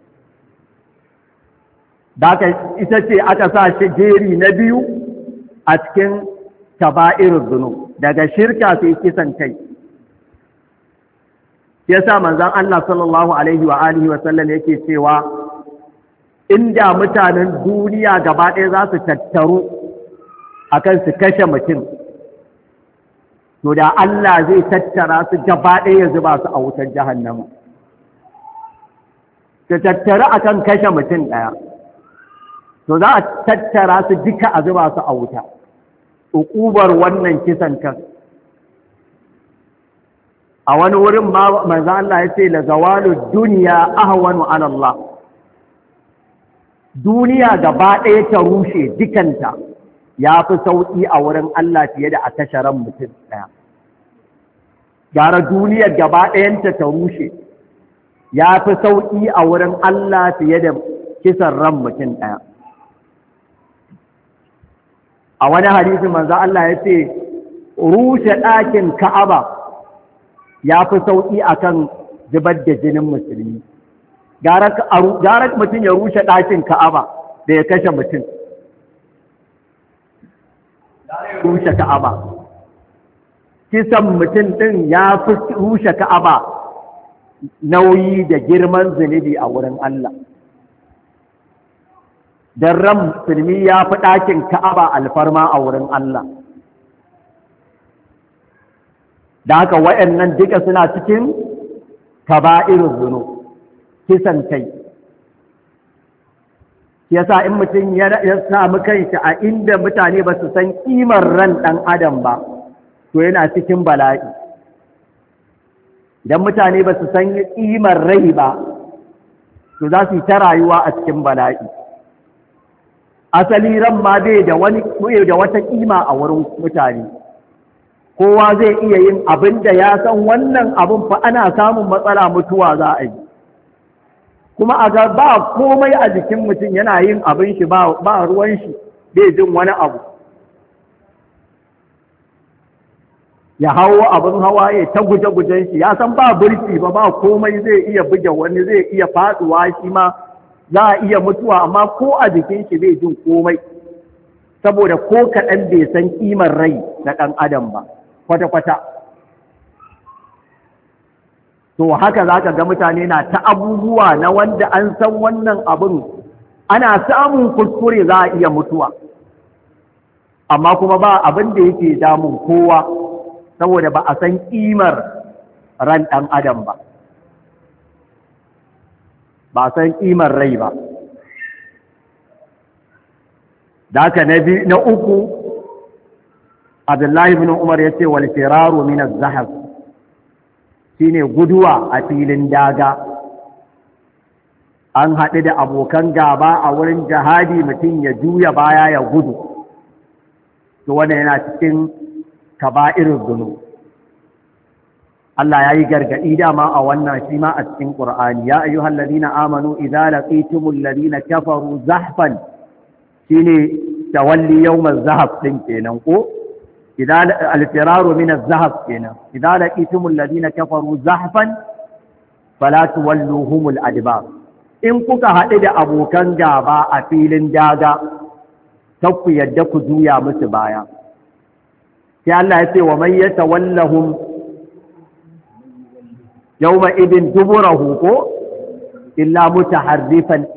Da ita ce aka sa shi jeri na biyu a cikin kaba'irul dhunub, daga shirka sai kisan kai. Yasa manzon Allah sallallahu alaihi wa alihi wa sallam yake cewa inda mutanen duniya gaba ɗaya za su tattaru akan su kashe mutum, to da Allah zai tattara su gaba ɗaya ya zuba su a wutar jahannama. Su tattaru akan kashe mutum ɗaya, to za a tattara su duka a zuba su a wuta. Uƙubar wannan kisan kan, a wani wurin ma manzo Allah ya ce la zawalu dunya ahwanu ala Allah, duniya gaba ɗaya ta rushe dukanta ya fi sauƙi a wurin Allah fiye da a kashe ran mutum ɗaya. Gara duniyar gaba ɗayanta ta rushe ya fi sauƙi a wurin Allah fiye da kisan ran mutum ɗaya. A wani hadisi manzo Allah ya ce rushe ɗakin Ka'aba ya fi sauƙi akan zubar da jinin musulmi. Gara mutum ya rushe ɗakin Ka'aba da ya kashe mutum. Rushe Ka'aba. Kisan mutum ɗin ya fi rushe Ka'aba nauyi da girman zunubi a wurin Allah. Don ran musulmi ya fi ɗakin Ka'aba alfarma a wurin Allah. Da haka waɗannan duka suna cikin kaba'irin zunub, kisan kai. Yasa in mutum ya samu kanshi a inda mutane ba su san ƙimar ran ɗan adam ba, to yana cikin bala'i. Idan mutane ba su san ƙimar rai ba, to za su yi ta rayuwa a cikin bala'i. Asali ran ma bai da wani da wata ƙima a wurin mutane. Kowa zai iya yin abin da ya san wannan abin fa ana samun matsala mutuwa za a yi. Kuma a ga ba komai a jikin mutum yana yin abin shi ba ruwan shi bai jin wani abu. Ya hawo abin hawa ya ta guje-gujen shi ya san ba burki ba ba komai zai iya buge wani zai iya faduwa shi ma za a iya mutuwa amma ko a jikin shi bai jin komai saboda ko kaɗan bai san ƙimar rai na ɗan adam ba kwata-kwata. To haka za ka ga mutane na ta abubuwa na wanda an san wannan abin ana samun kuskure za a iya mutuwa amma kuma ba abin da yake damun kowa saboda ba a san ƙimar ran ɗan adam ba ba a san ƙimar rai ba. Da haka na uku Abdullahi ibn Umar ya ce wal firaru min az-zahab shine guduwa a filin daga. An haɗu da abokan gaba a wurin jihadi mutum ya juya baya ya gudu, to wannan yana cikin kaba'irul dhunub. Allah ya yi gargaɗi dama a wannan shi ma a cikin Qur'ani, ya ayyuhal ladina amanu idza laqitumul ladina kafaru zahfan shine tawalli yawmaz zahab din kenan ko idan al-firaru min az-zahab kenan idza laqitumul ladina kafaru zahfan fala tuwalluhumul adbar. In kuka haɗu da abokan gaba a filin daga ta ku yadda ku juya musu baya. Sai Allah ya ce wa man yatawallahum yawma idin duburahu ko illa mutaharrifan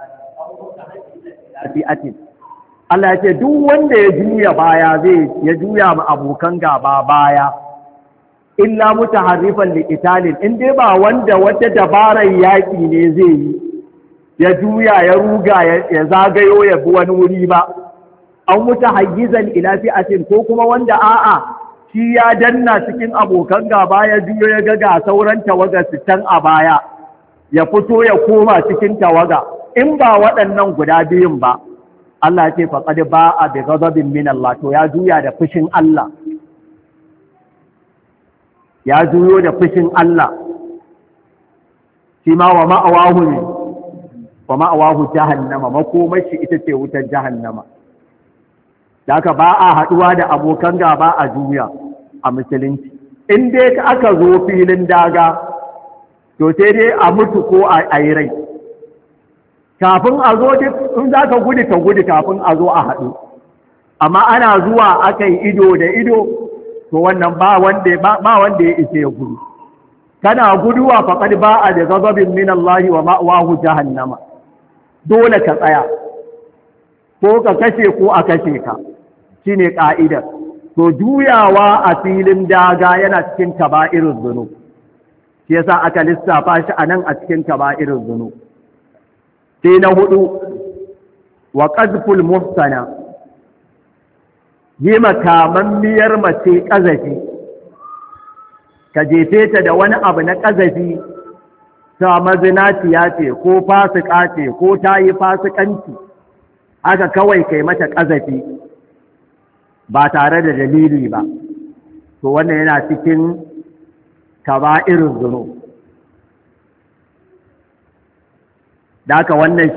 fi'atin. Allah ya ce duk wanda ya juya baya zai ya juya ma abokan gaba baya illa mutaharrifan liqitalin, in dai ba wanda wata dabarar yaki ne zai yi ya juya ya ruga ya zagayo ya bi wani wuri ba, an mutahayyizan ila fi'atin ko kuma wanda a'a shi ya danna cikin abokan gaba ya juyo ya ga ga sauran tawaga sitan a baya ya fito ya koma cikin tawaga. In ba waɗannan guda biyun ba, Allah ya ce faqad ba'a bi ghadabin min Allah, to ya juya da fushin Allah, ya juyo da fushin Allah. Shi ma wa ma'awahu ne wa ma'awahu jahannama, makomashi ita ce wutar jahannama. Da haka ba a haɗuwa da abokan gaba a juya a musulunci. In dai aka zo filin daga, to sai dai a mutu ko a yi rai. Kafin a zo duk in za ka gudu ka gudu kafin a zo a haɗu. Amma ana zuwa aka yi ido da ido, to wannan ba wanda ba wanda ya isa ya gudu. Kana guduwa faqad ba'a da ghadabin min Allah wa ma'wahu jahannama. Dole ka tsaya. Ko ka kashe ko a kashe ka. Shine ka'idar. To juyawa a filin daga yana cikin kaba'irul dhunub. Shi yasa aka lissafa shi anan a cikin kaba'irul dhunub. Sai na hudu wa qazful muhsana, yi makamammiyar mace ƙazafi, ka jefe ta da wani abu na ƙazafi, ta mazinaciya ce ko fasika ce ko ta yi fasikanci, haka kawai kai mata ƙazafi, ba tare da dalili ba, to wannan yana cikin kaba'irin zunub. Da haka wannan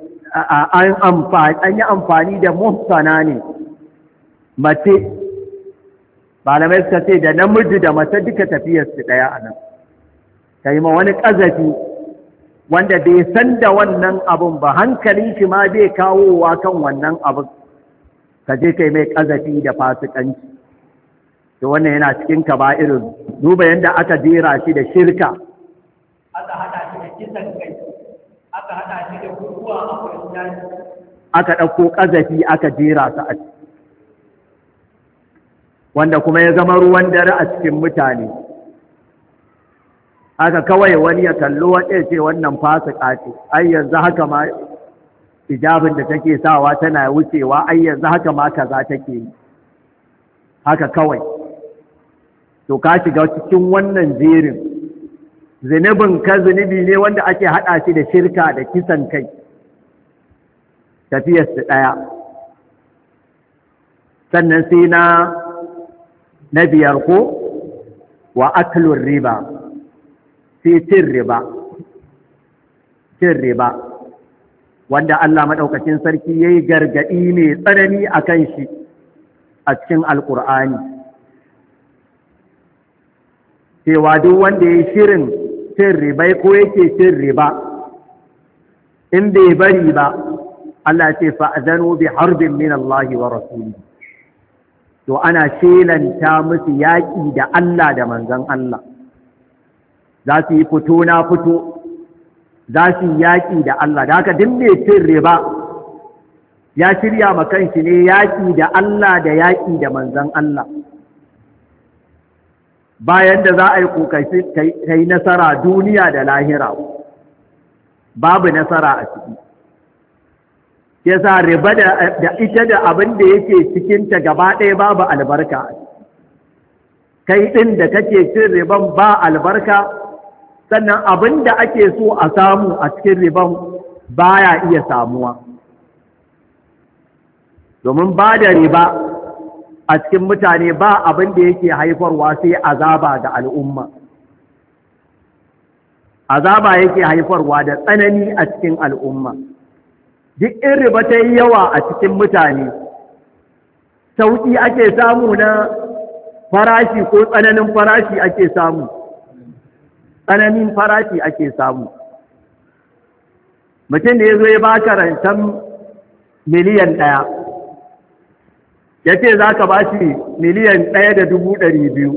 an yi amfani da muhsana ne, mace, malamai suka ce da namiji da mace duka tafiyarsu ɗaya a nan. Ka yi ma wani ƙazafi wanda bai san da wannan abun ba, hankalin shi ma bai kawowa kan wannan abun, ka je kai mai ƙazafi da fasikanci. To wannan yana cikin kaba'irin. Duba yadda aka jera shi da shirka, aka hada shi da kisan kai, aka hada shi da kurkuwa a kurkuwa, aka ɗauko ƙazafi aka jera su a ciki, wanda kuma ya zama ruwan dare a cikin mutane. Haka kawai wani ya kallo wanda ce wannan fasika ce, ai yanzu haka ma hijabin da take sawa tana wucewa, ai yanzu haka ma kaza take yi, haka kawai. To ka shiga cikin wannan jerin, zunubin ka zunubi ne wanda ake haɗa shi da shirka da kisan kai, tafiyarsu ɗaya. Sannan sai na na biyar ko wa aklun riba, sai cin riba, cin riba wanda Allah maɗaukacin sarki ya yi gargaɗi mai tsanani a kan shi a cikin Alƙur'ani, cewa duk wanda ya yi shirin cin ribai ko yake cin riba, in bai bari ba, Allah ce fa'azanu bi harbin min Allah wa rasuli. To ana shelanta musu yaƙi da Allah da manzon Allah, za su yi fito na fito, za su yi yaƙi da Allah. Da haka duk mai cin riba ya shirya ma kanshi ne yaƙi da Allah da yaƙi da manzon Allah. Bayan da za a yi ƙoƙari ka yi nasara duniya da lahira, babu nasara a ciki. Ke sa riba da ita da abin da yake cikinta gaba ɗaya babu albarka. Kai ɗin da kake cin riban ba albarka, sannan abin da ake so a samu a cikin riban baya iya samuwa. Domin ba da riba a cikin mutane ba abin da yake haifarwa sai azaba ga al'umma. Azaba yake haifarwa da tsanani a cikin al'umma. Duk in riba ta yi yawa a cikin mutane, sauƙi ake samu na farashi ko tsananin farashi ake samu. Tsananin farashi ake samu. Mutum da ya zo ya baka rancen miliyan ɗaya, ya ce za ka ba shi miliyan ɗaya da dubu ɗari biyu,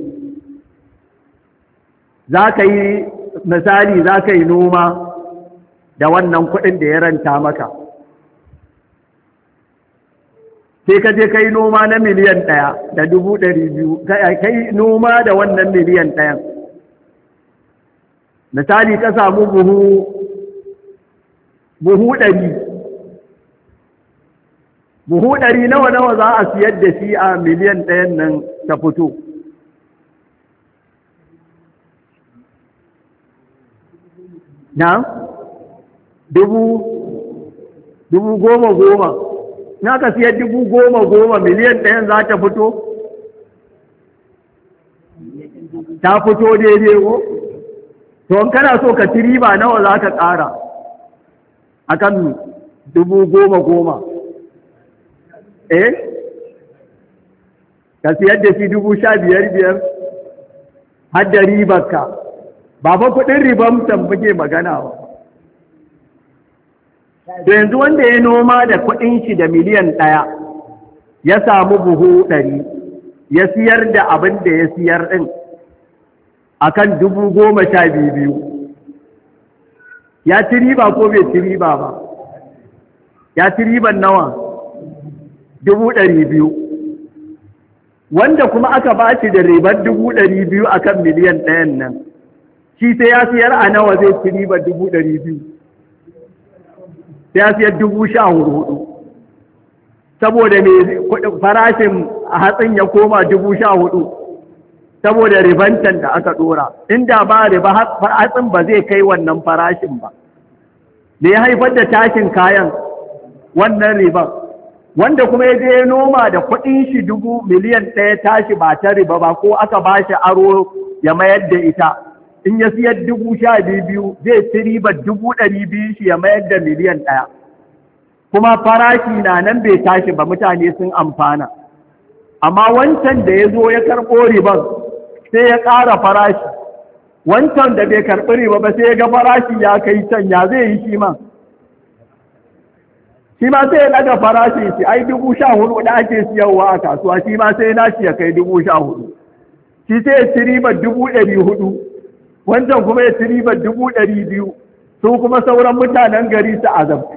za ka yi misali za ka yi noma da wannan kuɗin da ya ranta maka, sai ka je ka yi noma na miliyan ɗaya da dubu ɗari biyu, ka yi noma da wannan miliyan ɗayan. Misali ka samu buhu buhu ɗari, buhu ɗari nawa nawa za a siyar da shi a miliyan ɗayan nan ta fito. Na? Dubu, dubu goma goma. Na ka siyar dubu goma goma miliyan ɗayan za ta fito? Ta fito daidai ko? To, in kana so ka ci riba nawa za ka ƙara a kan dubu goma goma? Eh? Ka siyar da shi dubu sha biyar biyar har da ribarka. Ba fa kuɗin riban muke magana ba. Da yanzu wanda ya noma da kuɗin shi da miliyan ɗaya ya samu buhu ɗari, ya siyar da abin da ya siyar ɗin a kan dubu goma sha biyu biyu, ya ci riba ko bai ci riba ba? Ya ci riban nawa? Dubu ɗari biyu. Wanda kuma aka ba shi da ribar dubu ɗari biyu a kan miliyan ɗayan nan, shi sai ya siyar a nawa zai ci ribar dubu ɗari biyu? Sai ya siyar dubu sha hudu. Saboda mai farashin a hatsin ya koma dubu sha hudu, saboda ribantan da aka ɗora. Inda ba riba hatsin ba zai kai wannan farashin ba. Da ya haifar da tashin kayan wannan riban. wanda kuma ya je noma da kuɗin shi dubu miliyan ɗaya tashi ba ta riba ba, ko aka ba shi aro ya mayar da ita, in ya siyar dubu sha biyu zai ci ribar dubu ɗari biyu shi ya mayar da miliyan ɗaya, kuma farashi na nan bai tashi ba, mutane sun amfana. Amma wancan da ya zo ya karɓo riban sai ya ƙara farashi, wancan da bai karɓi riba ba sai ya ga farashi ya kai can, ya zai yi shi ma shi ma sai ya ɗaga farashi shi, ai dubu sha hudu da ake siyarwa a kasuwa, shi ma sai na shi ya kai dubu sha hudu, shi sai ya ci ribar dubu ɗari hudu, wancan kuma ya ci ribar dubu ɗari biyu, su kuma sauran mutanen gari su azabtu.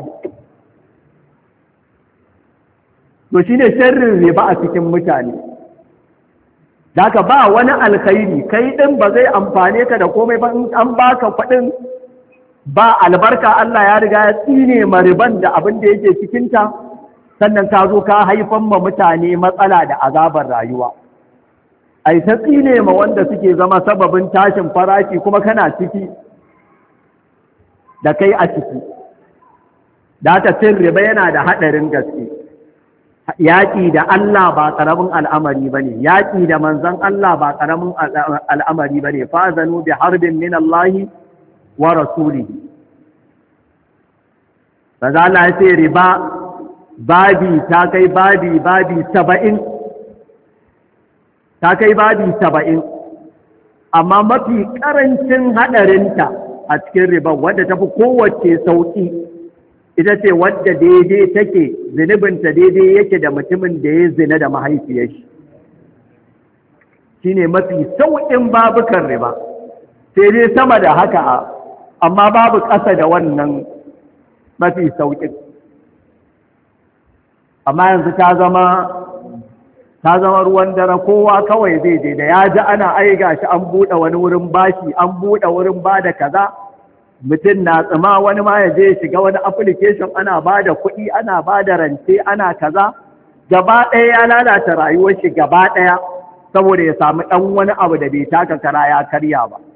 To shi ne sharrin riba a cikin mutane. Daka ba wani alkhairi, kai ɗin ba zai amfane ka da komai ba, in an baka kuɗin ba albarka, Allah ya riga ya tsine ma riban da abin da yake cikinta, sannan ka zo ka haifan ma mutane matsala da azabar rayuwa. Ai ta tsine ma wanda suke zama sababin tashin farashi kuma kana ciki da kai a ciki. Da ta cin riba yana da haɗarin gaske. Yaƙi da Allah ba ƙaramin al'amari ba ne, yaƙi da manzan Allah ba ƙaramin al'amari ba ne, fazanu bi harbin min Allahi wa rasulihi. Ba za la ce riba babi ta kai babi babi saba'in, ta kai babi saba'in, amma mafi ƙarancin haɗarinta a cikin riba wadda ta fi kowace sauƙi ita ce wadda daidai take, zunubinta daidai yake da mutumin da ya zina da mahaifiyar shi. Shi ne mafi sauƙin babukan riba, sai dai sama da haka, amma babu ƙasa da wannan mafi sauƙin. Amma yanzu ta zama ta zama ruwan dare, kowa kawai zai je da ya ji ana aiga shi an buɗe wani wurin bashi, an buɗe wurin ba da kaza, mutum na tsima wani ma ya je shiga wani application ana ba da kuɗi, ana ba da rance, ana kaza, gaba ɗaya ya lalata rayuwar shi gaba ɗaya saboda ya samu ɗan wani abu da bai taka kara ya karya ba.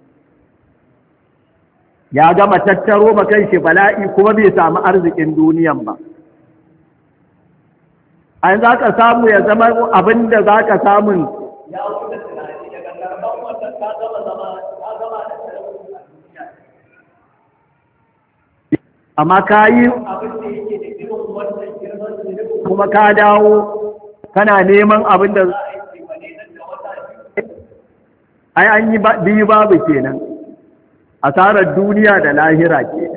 Ya gama tattaro ma kanshi bala'i kuma bai samu arzikin duniyan ba. An za ka samu ya zama abin da za ka samun ya wuce tunani daga karɓar wata ta gama zama ta gama da talauci a duniya. Amma ka yi abin da yake da irin wannan girman zunubin kuma ka dawo kana neman abin da za a yi cefane nan da wata biyu. Ai an yi biyu babu kenan, asarar duniya da lahira kenan.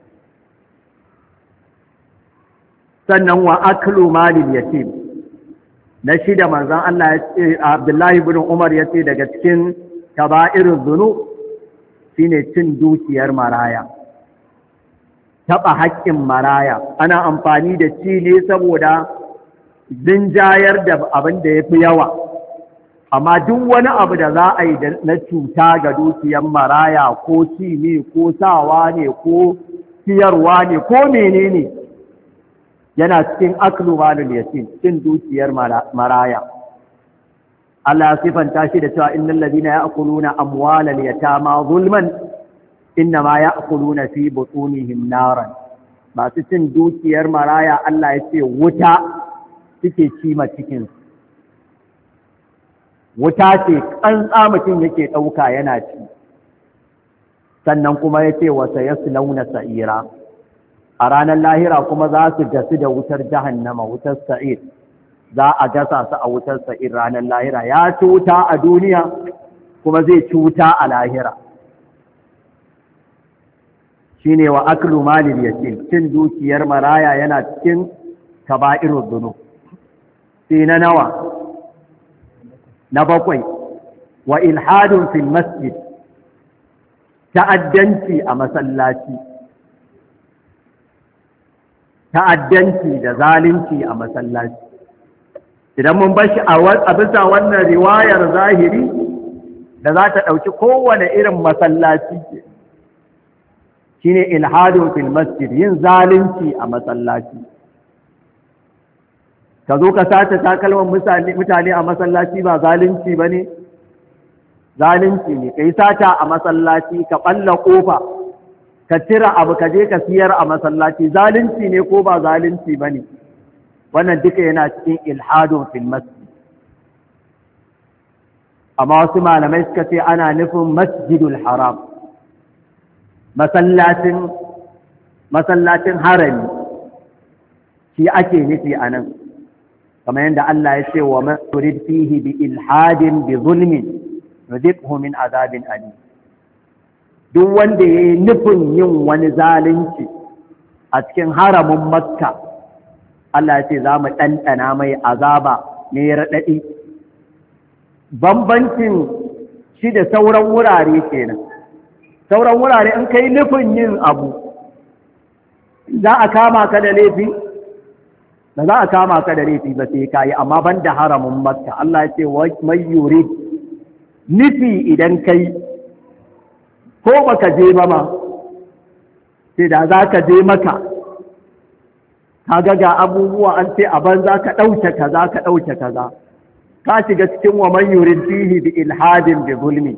Sannan wa aklu malil yatim, na shida manzon Allah ya ce, Abdullahi ibn Umar ya ce daga cikin kaba'irul dhunub shine cin dukiyar maraya, taɓa haƙƙin maraya. Ana amfani da ci ne saboda zinjayar da abin da ya fi yawa, amma duk wani abu da za a yi na cuta ga dukiyar maraya, ko ci ne ko sawa ne ko siyarwa ne ko menene, yana cikin aklu malul yatim, cin dukiyar maraya. Allah ya sifanta shi da cewa innal ladina ya'kuluna amwalal yatama zulman innama ya'kuluna fi butunihim naran. Masu cin dukiyar maraya Allah ya ce wuta suke cima cikin su. Wuta ce tsantsa mutum yake ɗauka yana ci. Sannan kuma ya ce wasa yaslawna sa'ira. A ranar lahira kuma za su gasu da wutar jahannama, wutar sa'ir, za a gasa su a wutar sa'ir ranar lahira. Ya ci wuta a duniya kuma zai ci wuta a lahira. Shi ne wa aklu malil yatim, cin dukiyar maraya yana cikin kaba'irud dhunub. Sai na nawa? Na bakwai, wa ilhadun fil masjid, ta'addanci a masallaci. Ta'addanci da zalunci a masallaci. Idan mun bashi a bisa wannan riwayar zahiri da za ta ɗauki kowane irin masallaci, shi ne ilhadun fil masjid, yin zalunci a masallaci. Ka zo ka sace takalman mutane a masallaci ba zalunci ba ne? Zalunci ne, ka yi sata a masallaci, ka ɓalla ƙofa, ka cira abu ka je ka siyar a masallaci, zalunci ne ko ba zalunci ba ne? wannan duka yana cikin ilhadun fil masjid. Amma wasu malamai suka ce ana nufin masjidul haram, masallacin masallacin harami shi ake nufi a nan, kamar yadda Allah ya ce wa man yurid fihi bi ilhadin bi zulmin nudhiqhu min azabin alim. Duk wanda yayi nufin yin wani zalunci a cikin haramin Makka, Allah ya ce za mu ɗanɗana mai azaba ne raɗaɗi. Bambancin shi da sauran wurare kenan. Sauran wurare in kai nufin yin abu za a kama ka da laifi? Ba za a kama ka da laifi ba sai ka yi, amma ban da haramin Makka. Allah ya ce mai yuri nufi idan kai ko baka je ba ma, sai da za ka je maka kaga ga abubuwa an ce a banza ka ɗauke kaza ka ɗauke kaza, ka shiga cikin wa man yurid fihi bi ilhadin bi zulmi,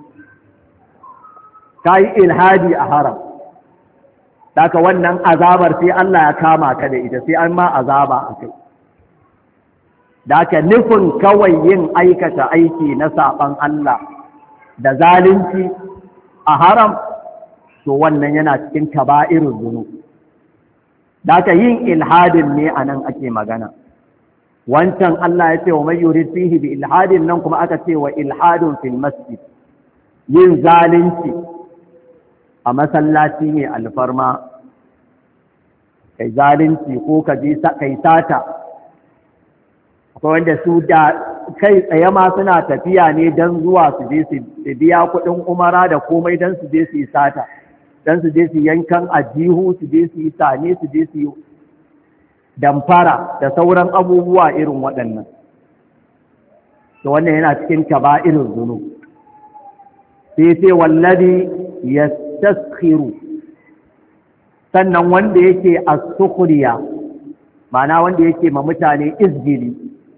ka yi ilhadi a haram. Daka wannan azabar sai Allah ya kama ka da ita, sai an ma azaba a kai. Daka nufin kawai yin aikata aiki na saɓan Allah da zalunci a haram, to wannan yana cikin kaba'irul zunub. Daka yin ilhadin ne a nan ake magana. Wancan Allah ya ce wa man yurid fihi bi ilhadin, nan kuma aka ce wa ilhadun fil masjid, yin zalunci a masallaci ne alfarma, kai zalunci ko ka je kai sata. Akwai wanda su da kai tsaye ma suna tafiya ne don zuwa su je su biya kuɗin umara da komai don su je su yi sata, don su je su yankan ajihu, su je su yi sane, su je su yi damfara da sauran abubuwa irin waɗannan. To wannan yana cikin kaba'irul zunub. Sai sai wallazi yastaskhiru, sannan wanda yake as-sukhriya, ma'ana wanda yake ma mutane izgili,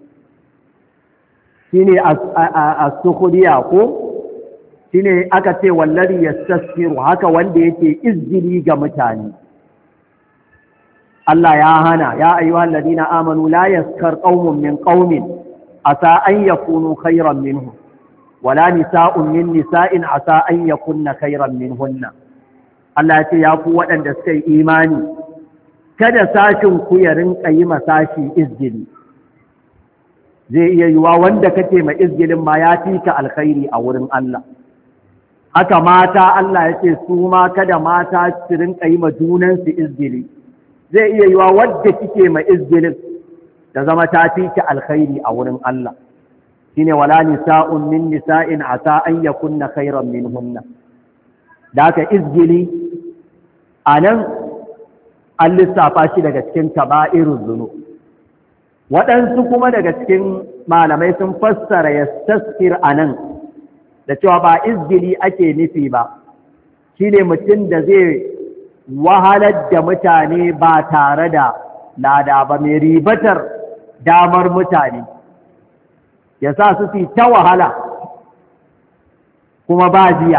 shine as-sukhriya ko shine aka ce wallazi yastaskhiru, haka wanda yake izgili ga mutane. Allah ya hana, ya ayyuhal ladina amanu la yaskar qaumun min qaumin asa an yakunu khayran minhum wala nisa'un min nisa'in asa an yakunna khayran minhunna. Allah ya ce ya ku waɗanda suka yi imani, kada sashin ku ya rinka yi masashi izgili. Zai iya yiwa wanda kake ma izgilin ma ya fika alkhairi a wurin Allah. Haka mata Allah ya ce su ma kada mata su rinka yi ma junansu izgili. Zai iya yiwa wadda kike ma izgilin da zama ta fika alkhairi a wurin Allah. Shine wala nisa'un min nisa'in asa an yakunna khairan minhunna. Da haka izgili a nan an lissafa shi daga cikin kaba'irun zunub. Waɗansu kuma daga cikin malamai sun fassara yastaskir a nan da cewa ba izgili ake nufi ba, shi ne mutum da zai wahalar da mutane ba tare da lada ba, mai ribatar damar mutane, ya sa su fi ta wahala kuma ba biya,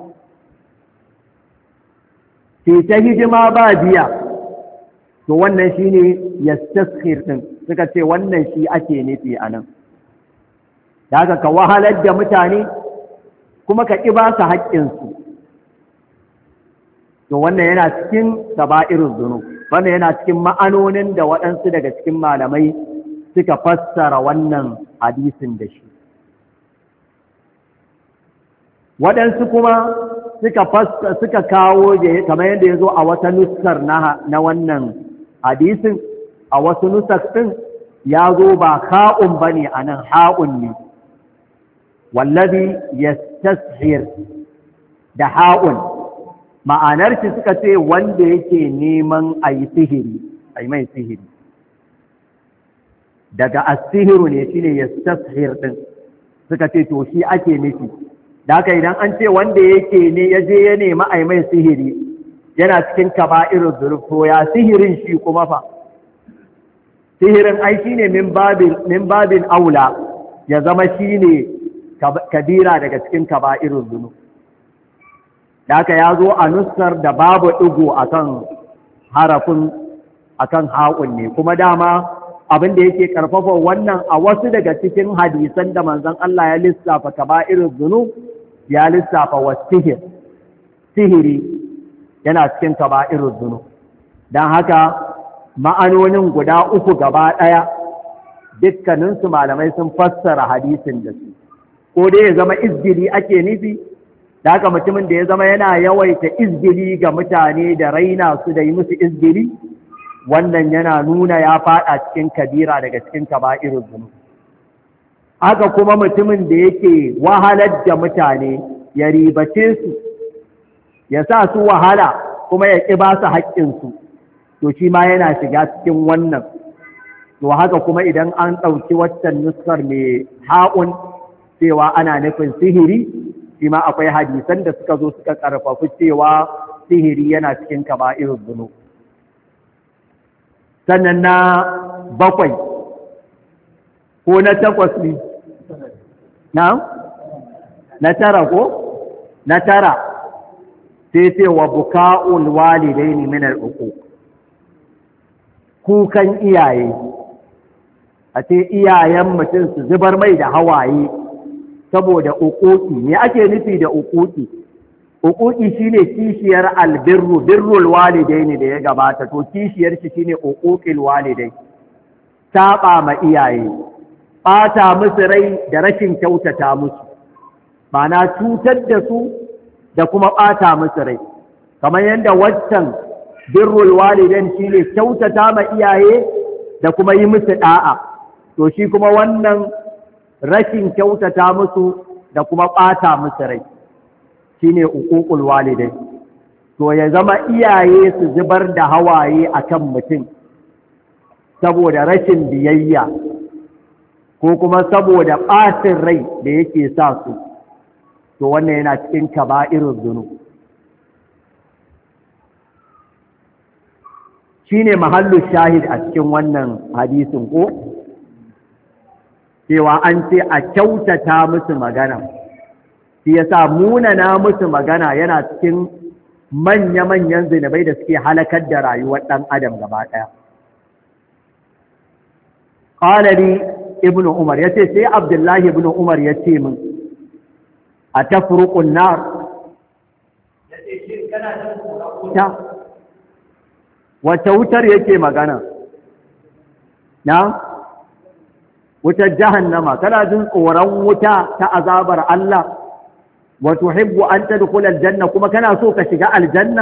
fi ta hidima ba biya. To wannan shi ne yastaskir ɗin, suka ce wannan shi ake nufi a nan. Da haka ka wahalar da mutane kuma ka ƙi ba su haƙƙinsu. To wannan yana cikin kaba'irul zunub, wannan yana cikin ma'anonin da waɗansu daga cikin malamai suka fassara wannan hadisin da shi. Waɗansu kuma suka fassara suka kawo kamar yadda ya zo a wata nuskar na wannan hadisin, a wasu nusar ɗin ya zo ba ha'un ba ne a nan, ha'un ne. Wallazi yastashir da ha'un, ma'anar shi suka ce wanda yake neman a yi sihiri, a yi mai sihiri. Daga asihiru ne shi ne yastashir ɗin, suka ce to shi ake nufi. Da haka idan an ce wanda yake ne ya je ya nemi a yi mai sihiri, yana cikin kaba'irul zunub, to ya sihirin shi kuma fa? Sihirin ai shi ne min babin aula, ya zama shi ne kabira daga cikin kaba'irul zunub. Da haka ya zo a nuskar da babu ɗigo akan harafin akan haƙun ne, kuma dama abin da yake karfafa wannan a wasu daga cikin hadisan da manzon Allah ya lissafa kaba'irul dhunub ya lissafa wasihir sihiri yana cikin kaba'irul dhunub dan haka ma'anonin guda uku gaba daya dukkaninsu malamai sun fassara hadisin da su ko dai ya zama izgili ake nufi da haka mutumin da ya zama yana yawaita izgili ga mutane da raina su da yi musu izgili wannan yana nuna ya fada cikin kabira daga cikin kaba'irul dhunub haka kuma mutumin da yake wahalar da mutane ya ribace su ya sa su wahala kuma ya ƙi ba su haƙƙinsu to shi ma yana shiga cikin wannan to haka kuma idan an ɗauki waccan nuskar mai ha'un cewa ana nufin sihiri shi ma akwai hadisan da suka zo suka ƙarfafi cewa sihiri yana cikin kaba'irul dhunub sannan na bakwai ko na takwas ne na na tara ko na tara sai ce wa buka'ul walidaini min al-uquq kukan iyaye a ce iyayen mutum su zubar mai da hawaye saboda uquqi me ake nufi da uquqi uquqi shine kishiyar albirru birrul walidaini da ya gabata to kishiyar shi shine uquqil walidai saba ma iyaye bata musu rai da rashin kyautata musu bana cutar da su da kuma bata musu rai kamar yadda waccan birrul walidain shine kyautata ma iyaye da kuma yi musu da'a to shi kuma wannan rashin kyautata musu da kuma bata musu rai shine uququl walidai to ya zama iyaye su zubar da hawaye akan mutum saboda rashin biyayya ko kuma saboda ɓacin rai da yake sa su to wannan yana cikin kaba'irul dhunub shine mahallu shahid a cikin wannan hadisin ko cewa an ce a kyautata musu magana shi yasa munana musu magana yana cikin manya-manyan zinubai da suke halakar da rayuwar ɗan adam gaba ɗaya. Ƙalari ibn Umar ya ce sai Abdullahi ibn Umar ya ce min a tafruqun nar ya ce shi kana jin tsoron wacce wutar yake magana na wutar jahannama kana jin tsoron wuta ta azabar Allah wa tuhibbu an tadkhula aljanna kuma kana so ka shiga aljanna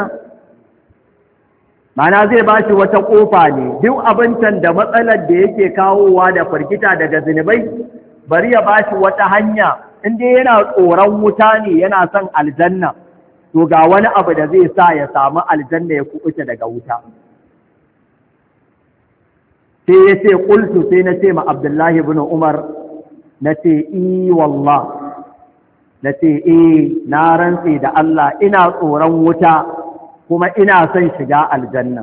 mana zai bashi wata kofa ne duk abincin da matsalar da yake kawowa da firgita daga zinubai bari ya bashi wata hanya inda yana tsoron wuta ne yana son aljanna to ga wani abu da zai sa ya samu aljanna ya kubuta daga wuta sai ya ce qultu sai na ce ma Abdullahi ibn Umar na ce i wallah na ce eh na rantse da Allah ina tsoron wuta kuma ina son shiga aljanna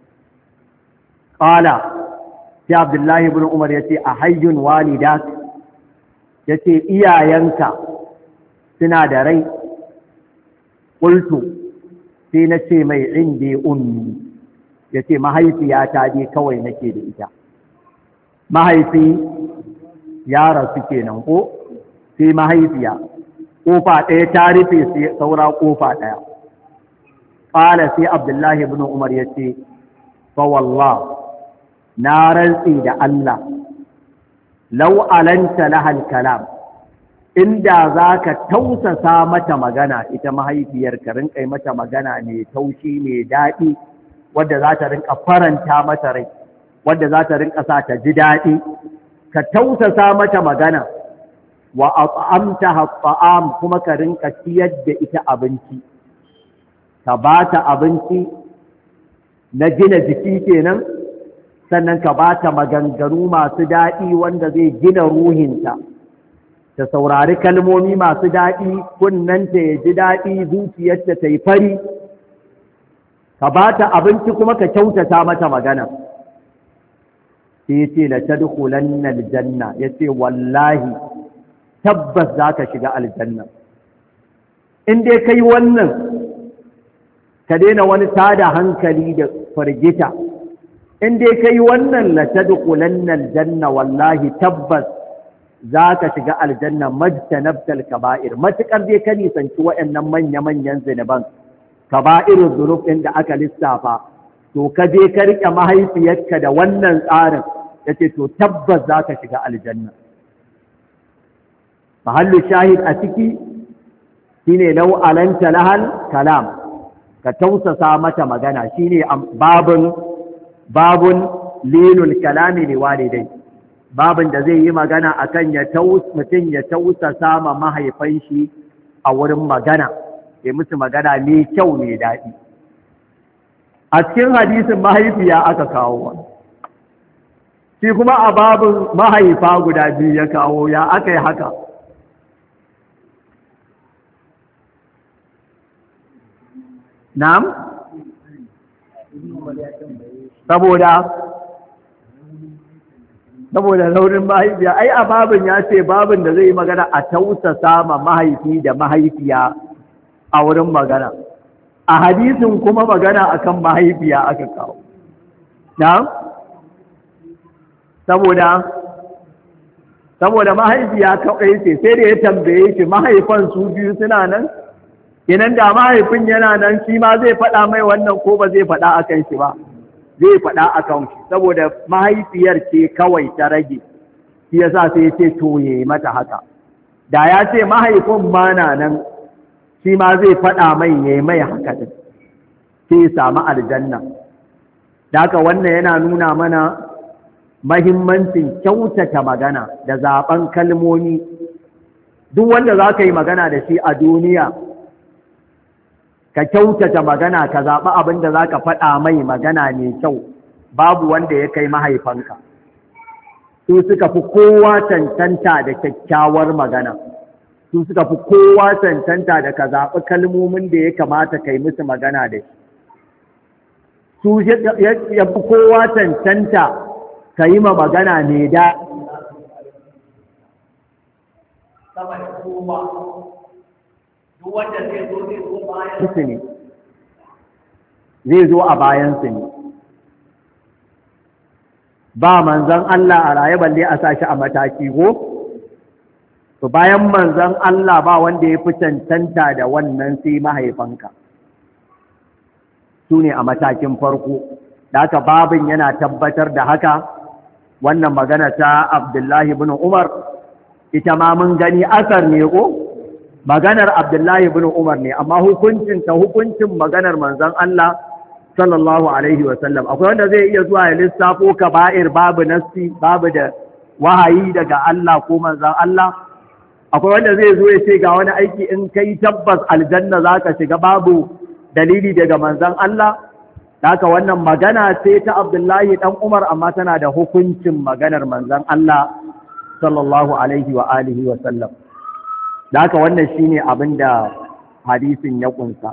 qala sai Abdullahi ibn Umar yace a hayyun walidat yace iyayenka suna da rai qultu sai na ce mai indi ummi yace mahaifiyata dai kawai nake da ita mahaifi ya rasu kenan ko sai mahaifiya kofa ɗaya ta rufe saura kofa ɗaya ƙala sai Abdullahi ibn Umar ya ce fa wallah na rantsi da Allah law alanta lahal kalam inda zaka tausasa mata magana ita mahaifiyar ka rinka mata magana mai taushi mai daɗi wadda za ta rinka faranta mata rai wadda za ta rinka sa ta ji daɗi ka tausasa mata magana wa at'amtaha at'am kuma ka rinka ciyar da ita abinci ka ba ta abinci na gina jiki kenan sannan ka ba ta maganganu masu daɗi wanda zai gina ruhinta ta saurari kalmomi masu daɗi kunnanta ya ji daɗi zuciyarta ta yi fari ka ba ta abinci kuma ka kyautata mata magana sai ce la tadkhulanna aljanna yace wallahi tabbas za ka shiga aljanna in dai kai wannan ka daina wani tada hankali da fargita in dai kai wannan la tadkhulanna aljanna wallahi tabbas zaka shiga aljanna majtanabtal kaba'ir matakar dai ka nisanci waɗannan manya manyan zinuban kaba'irul dhunub din da aka lissafa to ka je ka rike mahaifiyarka da wannan tsarin yace to tabbas zaka shiga aljanna mahallu shahid a ciki shine law alanta lahal kalam ka tausasa mata magana shine babun babun linul kalami liwalidai babun da zai yi magana akan ya taus mutun ya tausasa ma mahaifan shi a wurin magana sai musu magana ne kyau ne dadi a cikin hadisin mahaifiya aka kawo shi kuma a babun mahaifa guda biyu ya kawo ya aka yi haka na'am saboda saboda raunin mahaifiya ai a babin ya ce babin da zai yi magana a tausasa ma mahaifi da mahaifiya a wurin magana a hadisin kuma magana akan mahaifiya aka kawo na'am saboda saboda mahaifiya kawai ce sai da ya tambaye shi mahaifan su biyu suna nan inan da mahaifin yana nan shi ma zai faɗa mai wannan ko ba zai faɗa a kan shi ba zai faɗa a kan shi saboda mahaifiyar ce kawai ta rage shi yasa sai ya ce to ya yi mata haka da ya ce mahaifin ma na nan shi ma zai faɗa mai ya yi mai haka din sai ya samu aljanna da haka wannan yana nuna mana mahimmancin kyautata magana da zaɓen kalmomi duk wanda za ka yi magana da shi a duniya ka kyautata magana ka zaɓi abin da za ka faɗa mai magana mai kyau babu wanda ya kai mahaifanka su suka fi kowa cancanta da kyakkyawar magana su suka fi kowa cancanta da ka zaɓi kalmomin da ya kamata ka yi musu magana da shi su ya fi kowa cancanta ka yi ma magana mai da sama da kowa duk wanda zai zo zai zo bayansu ne zai zo a bayansu ne ba manzan Allah a raye balle a sashi a mataki ko to bayan manzan Allah ba wanda ya fi cancanta da wannan sai mahaifanka su ne a matakin farko da haka babin yana tabbatar da haka wannan magana ta Abdullahi ibn Umar ita ma mun gani asar ne ko maganar Abdullahi ibn Umar ne amma hukuncin ta hukuncin maganar manzon Allah sallallahu alaihi wa sallam akwai wanda zai iya zuwa ya lissafo kaba'ir babu nassi babu da wahayi daga Allah ko manzon Allah akwai wanda zai zo ya ce ga wani aiki in kai tabbas aljanna zaka shiga babu dalili daga manzon Allah haka wannan magana ce ta Abdullahi dan Umar amma tana da hukuncin maganar manzon Allah sallallahu alaihi wa alihi wa sallam da haka wannan shine abin da hadisin ya kunsa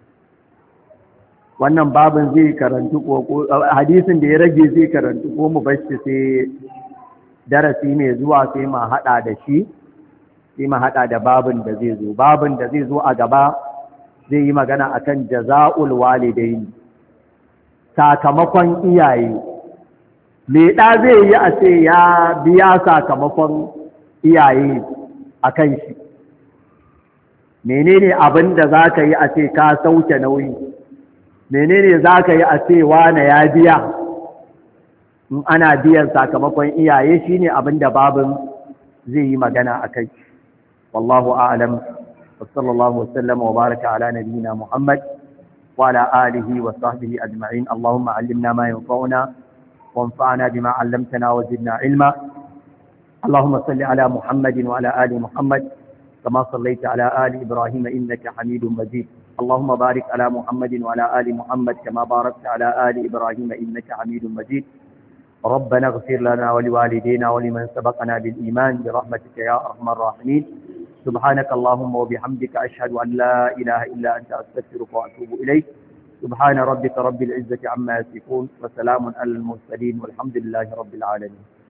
wannan babin zai karantu ko hadisin da ya rage zai karantu ko mu bashi sai darasi mai zuwa sai mu hada da shi sai mu hada da babin da zai zo babin da zai zo a gaba zai yi magana akan jazaa'ul walidaini sakamakon iyaye me da zai yi a ce ya biya sakamakon iyaye akan shi menene abin da za ka yi a ce ka sauke nauyi menene za ka yi a ce wane ya biya in ana biyan sakamakon iyaye shine abin da babin zai yi magana a kai wallahu a'lam wa sallallahu wa sallama wa baraka ala nabiyyina muhammad wa ala alihi wa sahbihi ajma'in allahumma allimna ma yanfa'una wanfa'na bima 'allamtana wa zidna ilma allahumma salli ala muhammadin wa ala ali muhammad كما صليت على آل إبراهيم إنك حميد مجيد اللهم بارك على محمد وعلى آل محمد كما باركت على آل إبراهيم إنك حميد مجيد ربنا اغفر لنا ولوالدينا ولمن سبقنا بالإيمان برحمتك يا أرحم الراحمين سبحانك اللهم وبحمدك أشهد أن لا إله إلا أنت أستغفرك وأتوب إليك سبحان ربك رب العزة عما يصفون وسلام على المرسلين والحمد لله رب العالمين